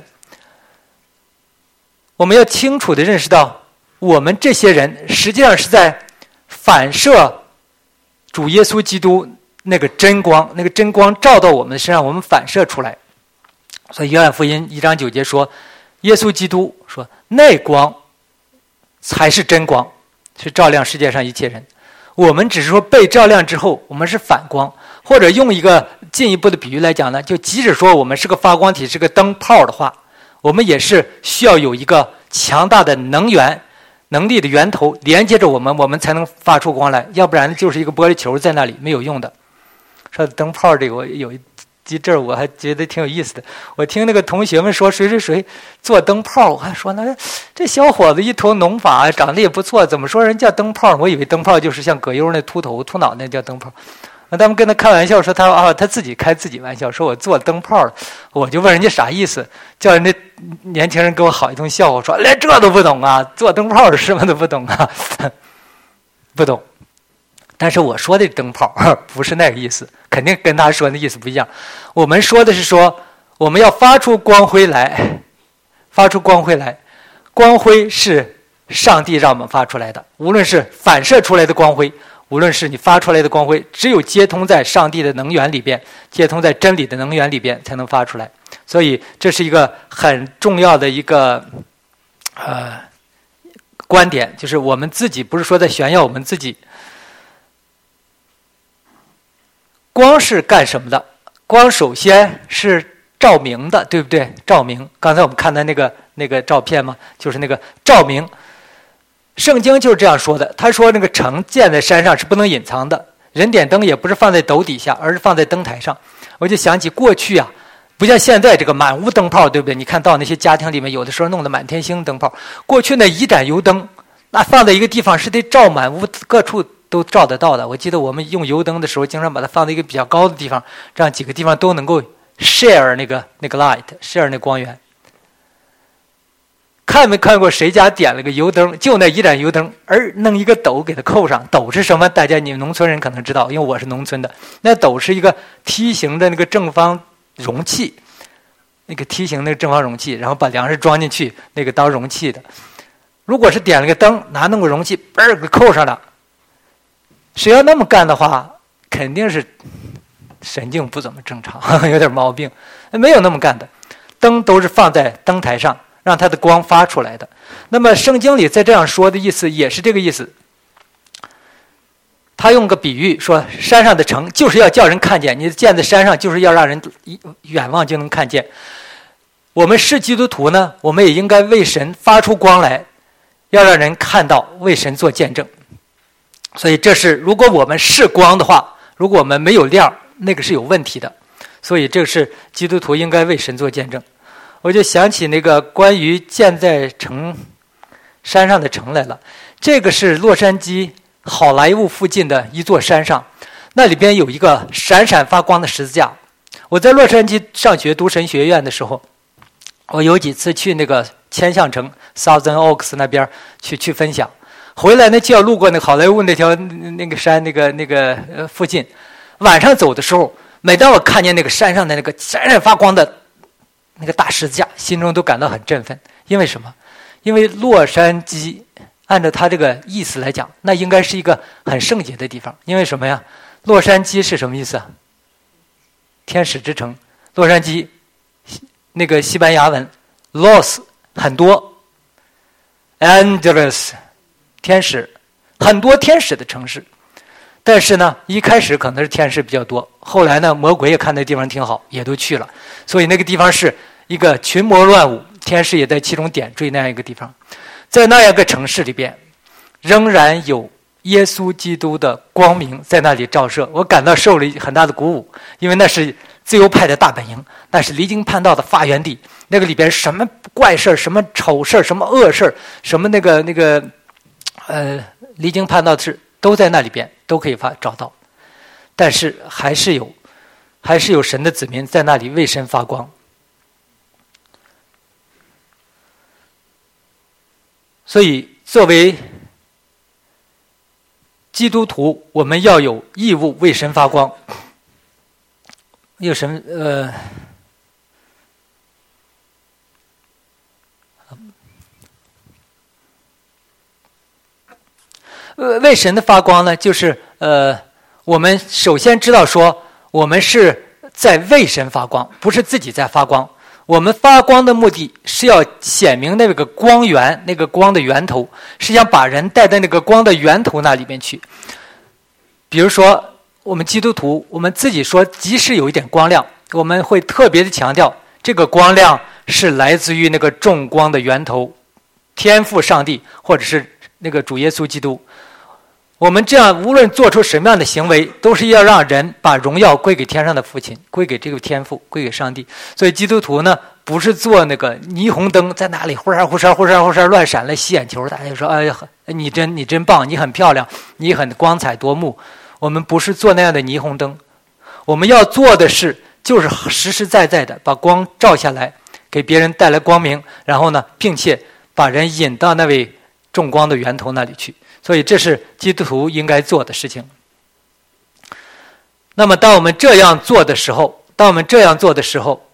我们要清楚地认识到，我们这些人实际上是在反射主耶稣基督那个真光，那个真光照到我们的身上，我们反射出来。所以约翰福音一章九节说，耶稣基督说那光才是真光，是照亮世界上一切人。我们只是说被照亮之后，我们是反光，或者用一个进一步的比喻来讲呢，就即使说我们是个发光体，是个灯泡的话，我们也是需要有一个强大的能源能力的源头连接着我们，我们才能发出光来，要不然就是一个玻璃球在那里没有用的。说灯泡这个，我有一这儿我还觉得挺有意思的。我听那个同学们说谁谁谁做灯泡，我还说那这小伙子一头浓发，长得也不错，怎么说人叫灯泡？我以为灯泡就是像葛优那秃头秃脑那叫灯泡。他们跟他开玩笑说他啊，他自己开自己玩笑，说我做灯泡了。我就问人家啥意思，叫人家年轻人给我好一通笑话，说连这都不懂啊，做灯泡是什么都不懂啊，不懂。但是我说的灯泡不是那个意思，肯定跟他说的意思不一样。我们说的是说， 我们要发出光辉来，发出光辉来。光辉是上帝让我们发出来的，无论是反射出来的光辉，无论是你发出来的光辉，只有接通在上帝的能源里边，接通在真理的能源里边，才能发出来。所以这是一个很重要的一个呃观点，就是我们自己不是说在炫耀我们自己。光是干什么的？光首先是照明的，对不对？照明。刚才我们看的那个那个照片嘛，就是那个照明。圣经就是这样说的，他说那个城建在山上是不能隐藏的，人点灯也不是放在斗底下，而是放在灯台上。我就想起过去啊，不像现在这个满屋灯泡，对不对？你看到那些家庭里面有的时候弄得满天星灯泡，过去那一盏油灯那放在一个地方是得照满屋，各处都照得到的。我记得我们用油灯的时候经常把它放在一个比较高的地方，这样几个地方都能够 share 那个那个 light share 那光源。看没看过谁家点了个油灯，就那一盏油灯，而弄一个斗给它扣上。斗是什么？大家你们农村人可能知道，因为我是农村的。那斗是一个梯形的那个正方容器，那个梯形那个正方容器，然后把粮食装进去，那个当容器的。如果是点了个灯，拿那个容器嘣儿给扣上了，谁要那么干的话，肯定是神经不怎么正常，有点毛病。没有那么干的，灯都是放在灯台上，让它的光发出来的。那么圣经里在这样说的意思也是这个意思。他用个比喻说，山上的城就是要叫人看见，你建在山上就是要让人远望就能看见。我们是基督徒呢，我们也应该为神发出光来，要让人看到，为神做见证。所以这是如果我们是光的话，如果我们没有亮，那个是有问题的。所以这是基督徒应该为神做见证。我就想起那个关于建在城山上的城来了。这个是洛杉矶好莱坞附近的一座山上，那里边有一个闪闪发光的十字架。我在洛杉矶上学读神学院的时候，我有几次去那个千象城 Southern Oaks 那边去去分享，回来呢就要路过那个好莱坞那条那个山那个那个呃附近。晚上走的时候，每当我看见那个山上的那个闪闪发光的那个大十字架，心中都感到很振奋。因为什么？因为洛杉矶按照他这个意思来讲，那应该是一个很圣洁的地方。因为什么呀？洛杉矶是什么意思啊？天使之城。洛杉矶那个西班牙文 Los 很多 Angeles 天使，很多天使的城市。但是呢，一开始可能是天使比较多，后来呢，魔鬼也看那地方挺好，也都去了。所以那个地方是一个群魔乱舞，天使也在其中点缀那样一个地方。在那样一个城市里边，仍然有耶稣基督的光明在那里照射，我感到受了很大的鼓舞，因为那是自由派的大本营，那是离经叛道的发源地。那个里边什么怪事儿、什么丑事儿、什么恶事儿、什么那个那个呃离经叛道的事都在那里边都可以发找到。但是还是有还是有神的子民在那里为神发光。所以作为基督徒，我们要有义务为神发光。有神呃呃为神的发光呢，就是呃我们首先知道说，我们是在为神发光，不是自己在发光。我们发光的目的是要显明那个光源，那个光的源头，是想把人带到那个光的源头那里面去。比如说我们基督徒，我们自己说即使有一点光亮，我们会特别的强调这个光亮是来自于那个众光的源头，天父上帝，或者是那个主耶稣基督。我们这样无论做出什么样的行为，都是要让人把荣耀归给天上的父亲，归给这个天父，归给上帝。所以基督徒呢，不是做那个霓虹灯在那里忽闪忽闪忽闪忽闪乱闪来吸眼球，大家就说哎呀你真你真棒，你很漂亮，你很光彩夺目。我们不是做那样的霓虹灯，我们要做的是就是实实在在的把光照下来，给别人带来光明，然后呢并且把人引到那位众光的源头那里去。所以这是基督徒应该做的事情。那么当我们这样做的时候，当我们这样做的时候，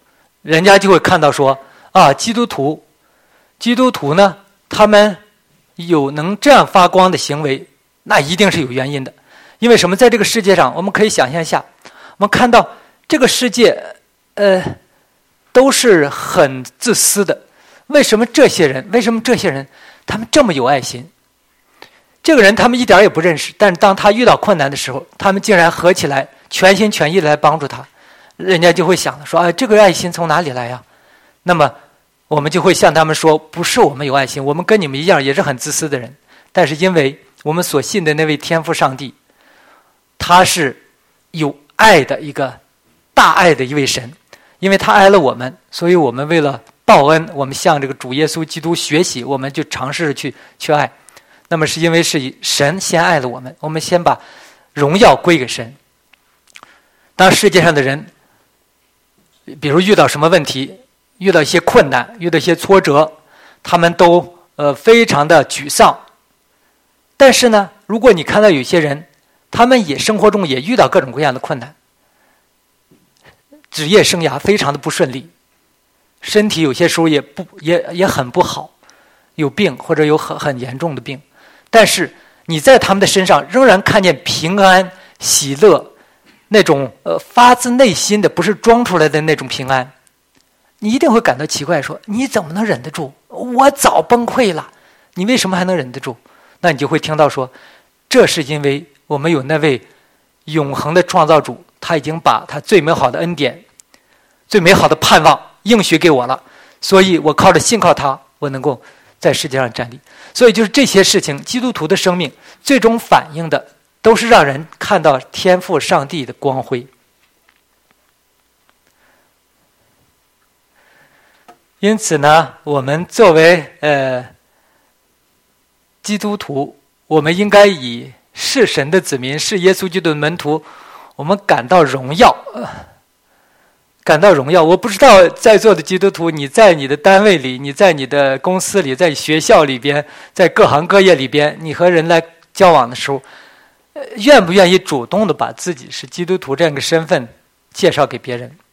人家就会看到说啊，基督徒，基督徒呢，他们有能这样发光的行为，那一定是有原因的。因为什么？在这个世界上，我们可以想象一下，我们看到这个世界，呃，都是很自私的。为什么这些人？为什么这些人他们这么有爱心？这个人他们一点也不认识，但是当他遇到困难的时候，他们竟然合起来，全心全意的来帮助他。人家就会想说，哎，这个爱心从哪里来呀？那么我们就会向他们说，不是我们有爱心，我们跟你们一样也是很自私的人，但是因为我们所信的那位天父上帝，他是有爱的一个大爱的一位神，因为他爱了我们，所以我们为了报恩，我们向这个主耶稣基督学习，我们就尝试去去爱。那么是因为是神先爱了我们，我们先把荣耀归给神。当世界上的人比如遇到什么问题，遇到一些困难，遇到一些挫折，他们都呃非常的沮丧。但是呢，如果你看到有些人，他们也生活中也遇到各种各样的困难，职业生涯非常的不顺利，身体有些时候也不也也很不好，有病或者有很很严重的病，但是你在他们的身上仍然看见平安、喜乐，那种呃发自内心的，不是装出来的那种平安，你一定会感到奇怪，说你怎么能忍得住？我早崩溃了，你为什么还能忍得住？那你就会听到说，这是因为我们有那位永恒的创造主，他已经把他最美好的恩典、最美好的盼望应许给我了，所以我靠着信靠他，我能够在世界上站立。所以就是这些事情，基督徒的生命最终反映的都是让人看到天父上帝的光辉。因此呢，我们作为呃基督徒，我们应该以是神的子民，是耶稣基督的门徒，我们感到荣耀，呃、感到荣耀。我不知道在座的基督徒，你在你的单位里，你在你的公司里，在学校里边，在各行各业里边，你和人来交往的时候，呃、愿不愿意主动的把自己是基督徒这样一个身份介绍给别人？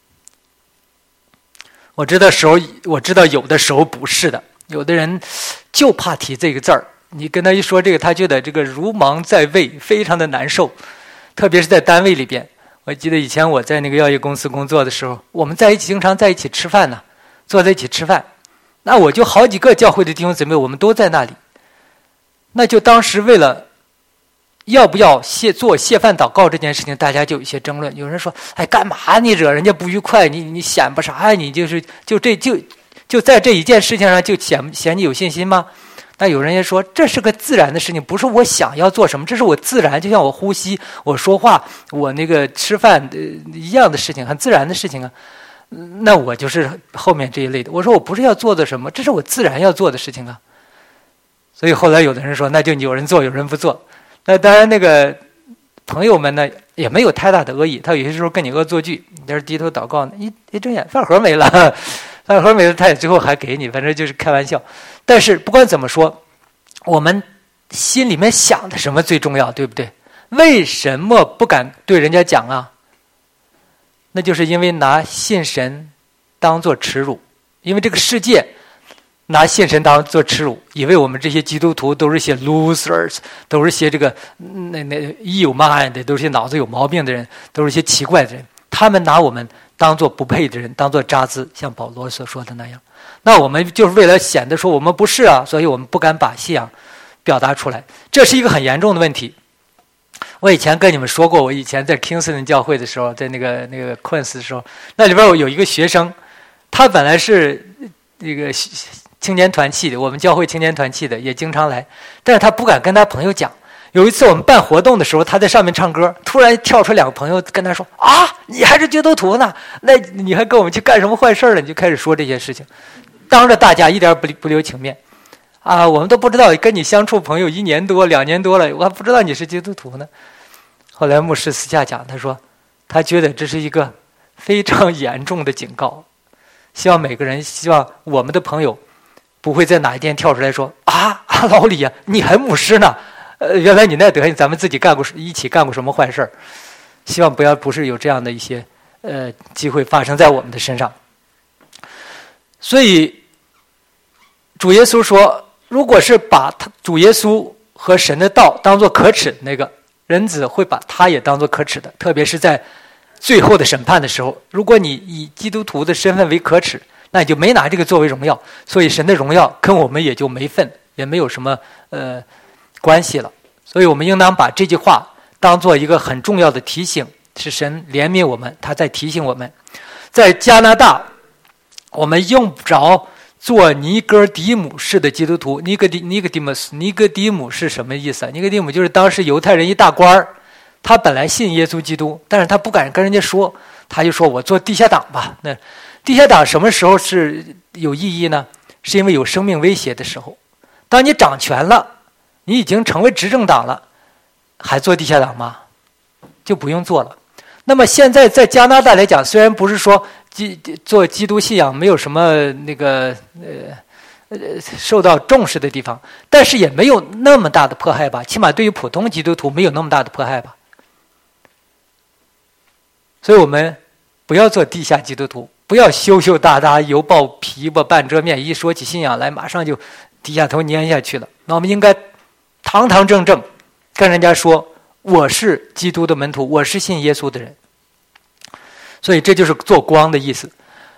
我知道时候，我知道有的时候不是的，有的人就怕提这个字儿。你跟他一说这个，他觉得这个如芒在背，非常的难受。特别是在单位里边，我记得以前我在那个药业公司工作的时候，我们在一起经常在一起吃饭呢，坐在一起吃饭。那我就好几个教会的弟兄姊妹，我们都在那里。那就当时为了要不要谢做谢饭祷告这件事情，大家就有一些争论。有人说：“哎，干嘛你惹人家不愉快？你你显摆啥呀？你就是就这就就在这一件事情上就显显你有信心吗？”那有人也说，这是个自然的事情，不是我想要做什么，这是我自然，就像我呼吸、我说话、我那个吃饭、呃、一样的事情，很自然的事情啊。那我就是后面这一类的。我说我不是要做的什么，这是我自然要做的事情啊。所以后来有的人说，那就有人做，有人不做。那当然，那个朋友们呢也没有太大的恶意，他有些时候跟你恶作剧，你在这低头祷告呢，一一睁眼饭盒没了。饭盒没了，他也最后还给你，反正就是开玩笑。但是不管怎么说，我们心里面想的什么最重要，对不对？为什么不敢对人家讲啊？那就是因为拿信神当作耻辱，因为这个世界拿信神当作耻辱，以为我们这些基督徒都是些 losers， 都是些这个那那一有mind的，都是些脑子有毛病的人，都是些奇怪的人。他们拿我们当作不配的人，当作渣滓，像保罗所说的那样。那我们就是为了显得说我们不是啊，所以我们不敢把信仰表达出来，这是一个很严重的问题。我以前跟你们说过，我以前在 Kingston 教会的时候，在那个那个 Queens 的时候，那里边有一个学生，他本来是那个青年团契的，我们教会青年团契的，也经常来，但是他不敢跟他朋友讲。有一次我们办活动的时候，他在上面唱歌，突然跳出两个朋友跟他说：“啊，你还是基督徒呢？那你还跟我们去干什么坏事了？”你就开始说这些事情，当着大家一点不不留情面。啊，我们都不知道跟你相处朋友一年多、两年多了，我还不知道你是基督徒呢。后来牧师私下讲，他说他觉得这是一个非常严重的警告，希望每个人，希望我们的朋友不会在哪一天跳出来说：“啊，啊老李啊，你还牧师呢？呃，原来你那德行，咱们自己干过一起干过什么坏事儿？”希望不要不是有这样的一些呃机会发生在我们的身上。 所以主耶稣说，如果是把他主耶稣和神的道当作可耻的那个，人子会把他也当作可耻的，特别是在最后的审判的时候，如果你以基督徒的身份为可耻，那你就没拿这个作为荣耀，所以神的荣耀跟我们也就没份，也没有什么呃关系了。所以我们应当把这句话当做一个很重要的提醒，是神怜悯我们，他在提醒我们。在加拿大，我们用不着做尼哥底母式的基督徒。尼哥底尼哥底母斯，尼哥底母是什么意思啊？尼哥底母就是当时犹太人一大官儿，他本来信耶稣基督，但是他不敢跟人家说，他就说我做地下党吧。那地下党什么时候是有意义呢？是因为有生命威胁的时候。当你掌权了，你已经成为执政党了，还做地下党吗？就不用做了。那么现在在加拿大来讲，虽然不是说基做基督信仰没有什么那个呃呃受到重视的地方，但是也没有那么大的迫害吧，起码对于普通基督徒没有那么大的迫害吧。所以我们不要做地下基督徒，不要羞羞答答、犹抱琵琶半遮面，一说起信仰来马上就低下头粘下去了。那我们应该堂堂正正跟人家说，我是基督的门徒，我是信耶稣的人。所以这就是做光的意思。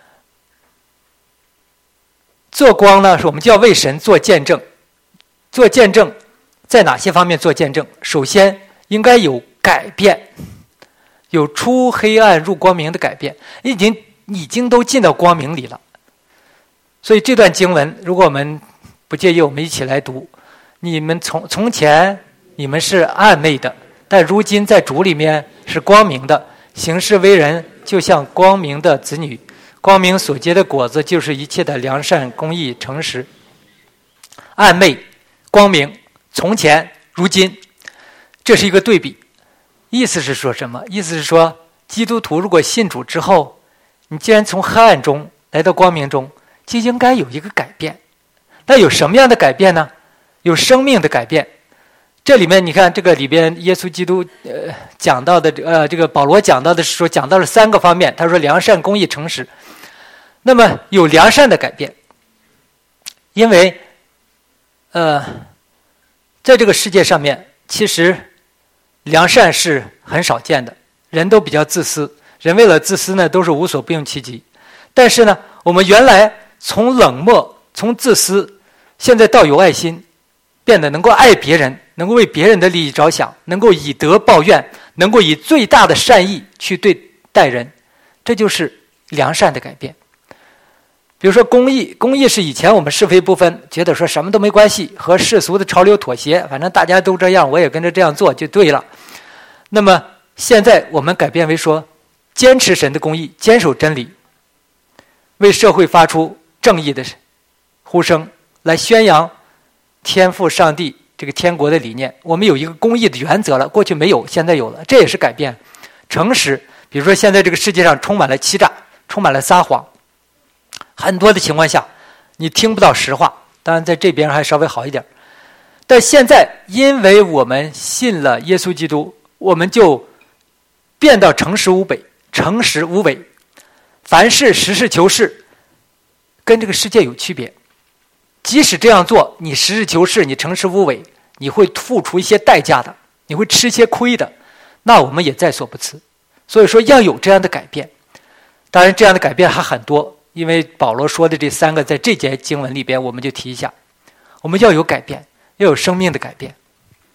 做光呢，是我们就要为神做见证。做见证在哪些方面做见证？首先应该有改变，有出黑暗入光明的改变，已经已经都进到光明里了。所以这段经文，如果我们不介意，我们一起来读。你们从从前你们是暗昧的，但如今在主里面是光明的，行事为人就像光明的子女。光明所结的果子就是一切的良善、公义、诚实。暗昧、光明，从前、如今，这是一个对比。意思是说什么？意思是说，基督徒如果信主之后，你既然从黑暗中来到光明中，就应该有一个改变。那有什么样的改变呢？有生命的改变。这里面你看，这个里边耶稣基督呃讲到的呃这个保罗讲到的是说，讲到了三个方面。他说良善、公义、诚实。那么有良善的改变，因为呃在这个世界上面，其实良善是很少见的，人都比较自私，人为了自私呢，都是无所不用其极。但是呢，我们原来从冷漠、从自私，现在到有爱心，变得能够爱别人，能够为别人的利益着想，能够以德报怨，能够以最大的善意去对待人，这就是良善的改变。比如说公益，公益是以前我们是非不分，觉得说什么都没关系，和世俗的潮流妥协，反正大家都这样，我也跟着这样做就对了。那么现在我们改变为说，坚持神的公义，坚守真理，为社会发出正义的呼声，来宣扬天父上帝这个天国的理念。我们有一个公义的原则了，过去没有，现在有了，这也是改变。诚实，比如说现在这个世界上充满了欺诈，充满了撒谎，很多的情况下你听不到实话，当然在这边还稍微好一点。但现在因为我们信了耶稣基督，我们就变到诚实无伪，诚实无伪，凡事实事求是，跟这个世界有区别。即使这样做，你实事求是，你诚实无伪，你会付出一些代价的，你会吃些亏的，那我们也在所不辞。所以说要有这样的改变。当然这样的改变还很多，因为保罗说的这三个在这节经文里边我们就提一下。我们要有改变，要有生命的改变。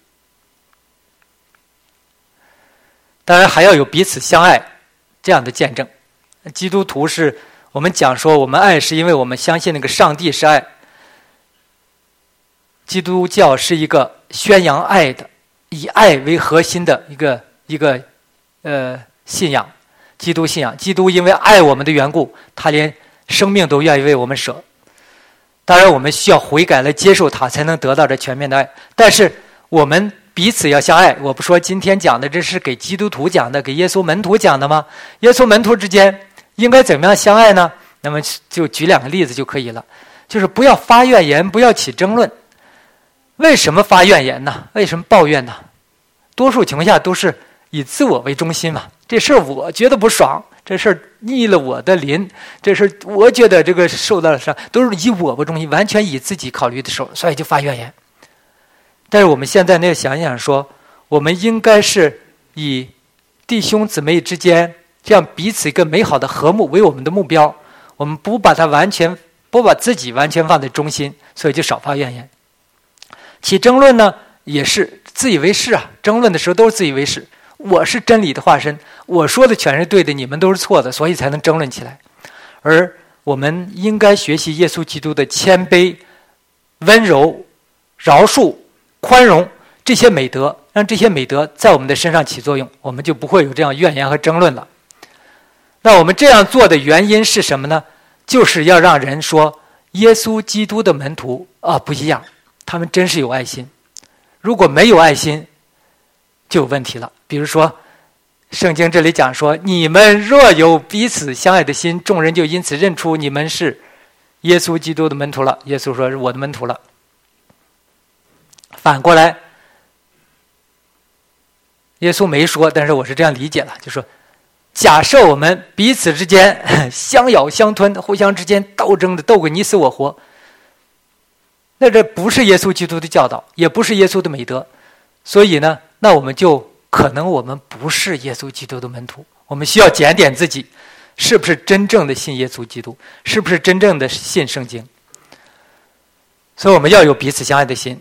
当然还要有彼此相爱这样的见证。基督徒是我们讲说我们爱是因为我们相信那个上帝是爱。基督教是一个宣扬爱的，以爱为核心的一个一个呃信仰，基督信仰。基督因为爱我们的缘故，他连生命都愿意为我们舍。当然我们需要悔改来接受他，才能得到这全面的爱。但是我们彼此要相爱。我不说今天讲的这是给基督徒讲的，给耶稣门徒讲的吗？耶稣门徒之间应该怎么样相爱呢？那么就举两个例子就可以了。就是不要发怨言，不要起争论。为什么发怨言呢？为什么抱怨呢？多数情况下都是以自我为中心嘛，这事儿我觉得不爽，这事儿逆了我的邻，这事儿我觉得这个受到了伤，都是以我为中心，完全以自己考虑的时候，所以就发怨言。但是我们现在呢，想一想说，我们应该是以弟兄姊妹之间这样彼此一个美好的和睦为我们的目标，我们不把它完全不把自己完全放在中心，所以就少发怨言。起争论呢，也是自以为是啊，争论的时候都是自以为是，我是真理的化身，我说的全是对的，你们都是错的，所以才能争论起来。而我们应该学习耶稣基督的谦卑、温柔、饶恕、宽容这些美德，让这些美德在我们的身上起作用，我们就不会有这样怨言和争论了。那我们这样做的原因是什么呢？就是要让人说耶稣基督的门徒啊不一样，他们真是有爱心。如果没有爱心就有问题了。比如说圣经这里讲说，你们若有彼此相爱的心，众人就因此认出你们是耶稣基督的门徒了。耶稣说是我的门徒了。反过来耶稣没说，但是我是这样理解了，就说假设我们彼此之间相咬相吞，互相之间斗争的斗个你死我活，那这不是耶稣基督的教导，也不是耶稣的美德。所以呢，那我们就可能我们不是耶稣基督的门徒。我们需要检点自己，是不是真正的信耶稣基督，是不是真正的信圣经。所以我们要有彼此相爱的心。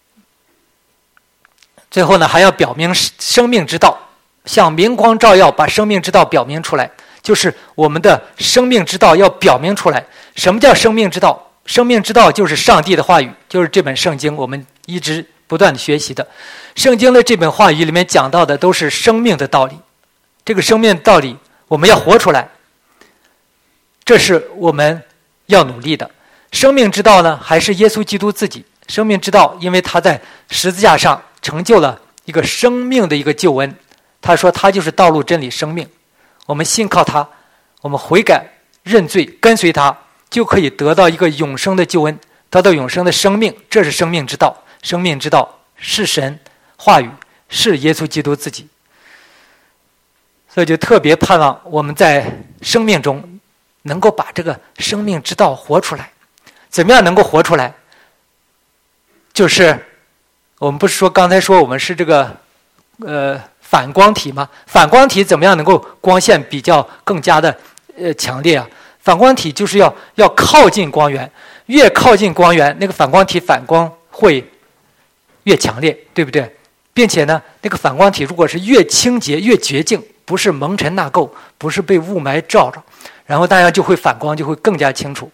最后呢，还要表明生命之道，像明光照耀，把生命之道表明出来。就是我们的生命之道要表明出来。什么叫生命之道？生命之道就是上帝的话语，就是这本圣经，我们一直不断的学习的。圣经的这本话语里面讲到的都是生命的道理，这个生命的道理我们要活出来，这是我们要努力的。生命之道呢，还是耶稣基督自己。生命之道，因为他在十字架上成就了一个生命的一个救恩，他说他就是道路真理生命，我们信靠他，我们悔改认罪跟随他，就可以得到一个永生的救恩，得到永生的生命，这是生命之道。生命之道是神话语，是耶稣基督自己。所以就特别盼望我们在生命中能够把这个生命之道活出来。怎么样能够活出来？就是我们不是说刚才说我们是这个呃反光体吗？反光体怎么样能够光线比较更加的呃强烈啊？反光体就是要要靠近光源，越靠近光源，那个反光体反光会越强烈，对不对？并且呢，那个反光体如果是越清洁越洁净，不是蒙尘纳垢，不是被雾霾照着，然后大家就会反光，就会更加清楚。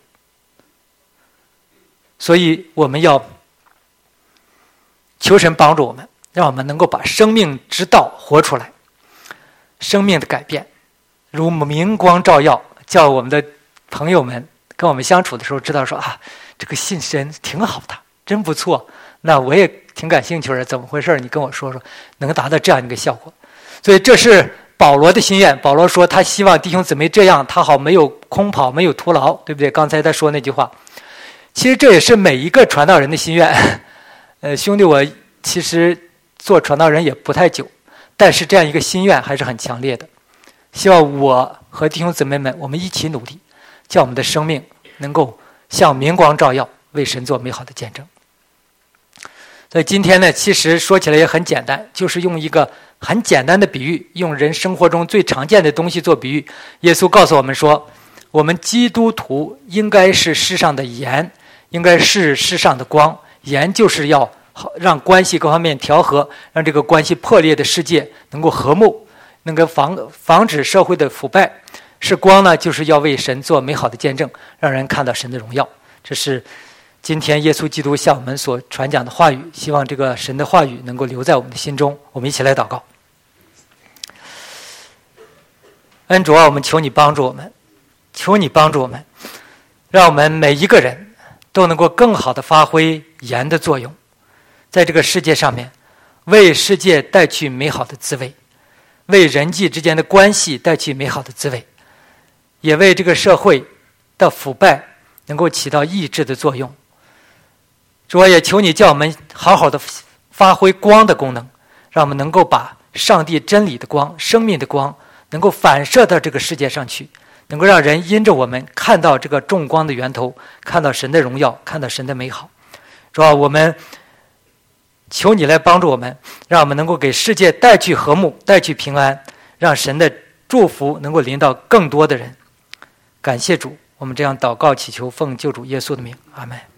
所以我们要求神帮助我们，让我们能够把生命之道活出来，生命的改变如明光照耀，叫我们的朋友们跟我们相处的时候知道说啊，这个信神挺好的，真不错，那我也挺感兴趣的，怎么回事？你跟我说说，能达到这样一个效果。所以这是保罗的心愿。保罗说他希望弟兄姊妹这样，他好没有空跑，没有徒劳，对不对？刚才他说那句话，其实这也是每一个传道人的心愿。呃，兄弟，我其实做传道人也不太久，但是这样一个心愿还是很强烈的。希望我和弟兄姊妹们，我们一起努力，叫我们的生命能够像明光照耀，为神做美好的见证。所以今天呢，其实说起来也很简单，就是用一个很简单的比喻，用人生活中最常见的东西做比喻。耶稣告诉我们说，我们基督徒应该是世上的盐，应该是世上的光。盐就是要让关系各方面调和，让这个关系破裂的世界能够和睦，能够防防止社会的腐败。是光呢，就是要为神做美好的见证，让人看到神的荣耀。这是今天耶稣基督向我们所传讲的话语，希望这个神的话语能够留在我们的心中。我们一起来祷告。恩主啊，我们求你帮助我们，求你帮助我们，让我们每一个人都能够更好的发挥盐的作用，在这个世界上面为世界带去美好的滋味，为人际之间的关系带去美好的滋味，也为这个社会的腐败能够起到抑制的作用。主啊，也求你叫我们好好的发挥光的功能，让我们能够把上帝真理的光、生命的光能够反射到这个世界上去，能够让人因着我们看到这个众光的源头，看到神的荣耀，看到神的美好。主啊，我们求你来帮助我们，让我们能够给世界带去和睦，带去平安，让神的祝福能够临到更多的人。感谢主，我们这样祷告祈求，奉救主耶稣的名，阿们。